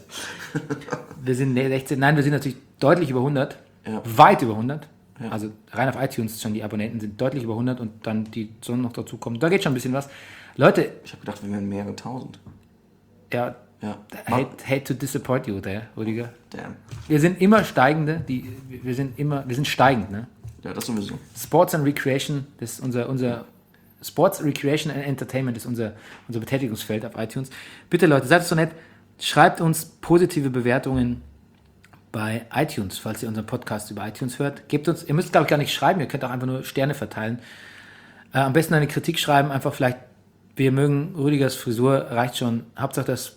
Wir sind 16, nein, wir sind natürlich deutlich über 100. Ja. Weit über 100. Ja. Also rein auf iTunes schon, die Abonnenten sind deutlich über 100 und dann die Sonne noch dazu kommen. Da geht schon ein bisschen was. Leute... Ich habe gedacht, wir wären mehrere tausend. Ja. Hate to disappoint you there, Rüdiger. Damn. Wir sind immer steigende, wir sind steigend, ne? Ja, das sowieso. Sports and Recreation, das ist unser Sports, Recreation and Entertainment ist unser Betätigungsfeld auf iTunes. Bitte Leute, seid so nett, schreibt uns positive Bewertungen bei iTunes, falls ihr unseren Podcast über iTunes hört. Gebt uns, ihr müsst glaube ich gar nicht schreiben, ihr könnt auch einfach nur Sterne verteilen. Am besten eine Kritik schreiben, einfach vielleicht, wir mögen Rüdigers Frisur, reicht schon. Hauptsache das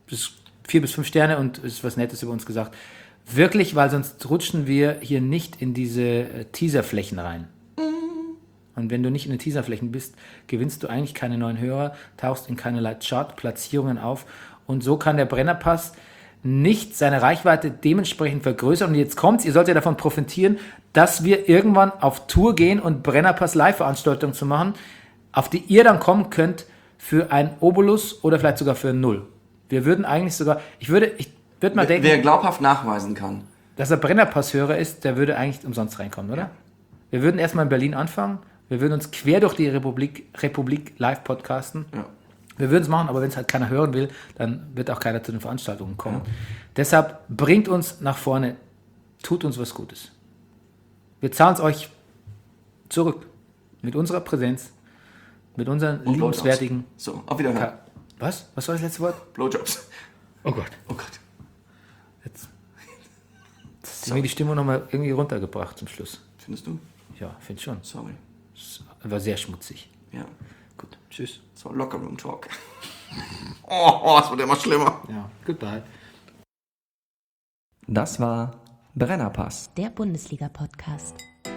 4 bis 5 Sterne und ist was Nettes über uns gesagt. Wirklich, weil sonst rutschen wir hier nicht in diese Teaserflächen rein. Und wenn du nicht in den Teaserflächen bist, gewinnst du eigentlich keine neuen Hörer, tauchst in keinerlei Chart-Platzierungen auf. Und so kann der Brennerpass nicht seine Reichweite dementsprechend vergrößern. Und jetzt kommt's, ihr solltet davon profitieren, dass wir irgendwann auf Tour gehen und Brennerpass Live-Veranstaltungen zu machen, auf die ihr dann kommen könnt für einen Obolus oder vielleicht sogar für 0. Wir würden eigentlich sogar, ich würde mal denken... Wer glaubhaft nachweisen kann, dass er Brennerpass-Hörer ist, der würde eigentlich umsonst reinkommen, oder? Ja. Wir würden erstmal in Berlin anfangen, wir würden uns quer durch die Republik live podcasten. Ja. Wir würden es machen, aber wenn es halt keiner hören will, dann wird auch keiner zu den Veranstaltungen kommen. Ja. Deshalb bringt uns nach vorne, tut uns was Gutes. Wir zahlen es euch zurück mit unserer Präsenz, mit unseren und liebenswertigen... So, auf Wiederhören. Was? Was war das letzte Wort? Blowjobs. Oh Gott. Oh Gott. Jetzt hast du mir die Stimmung nochmal irgendwie runtergebracht zum Schluss. Findest du? Ja, finde schon. Sorry. War sehr schmutzig. Ja. Gut. Tschüss. So, Locker Room Talk. Oh, es wird immer schlimmer. Ja, goodbye. Das war Brennerpass. Der Bundesliga-Podcast.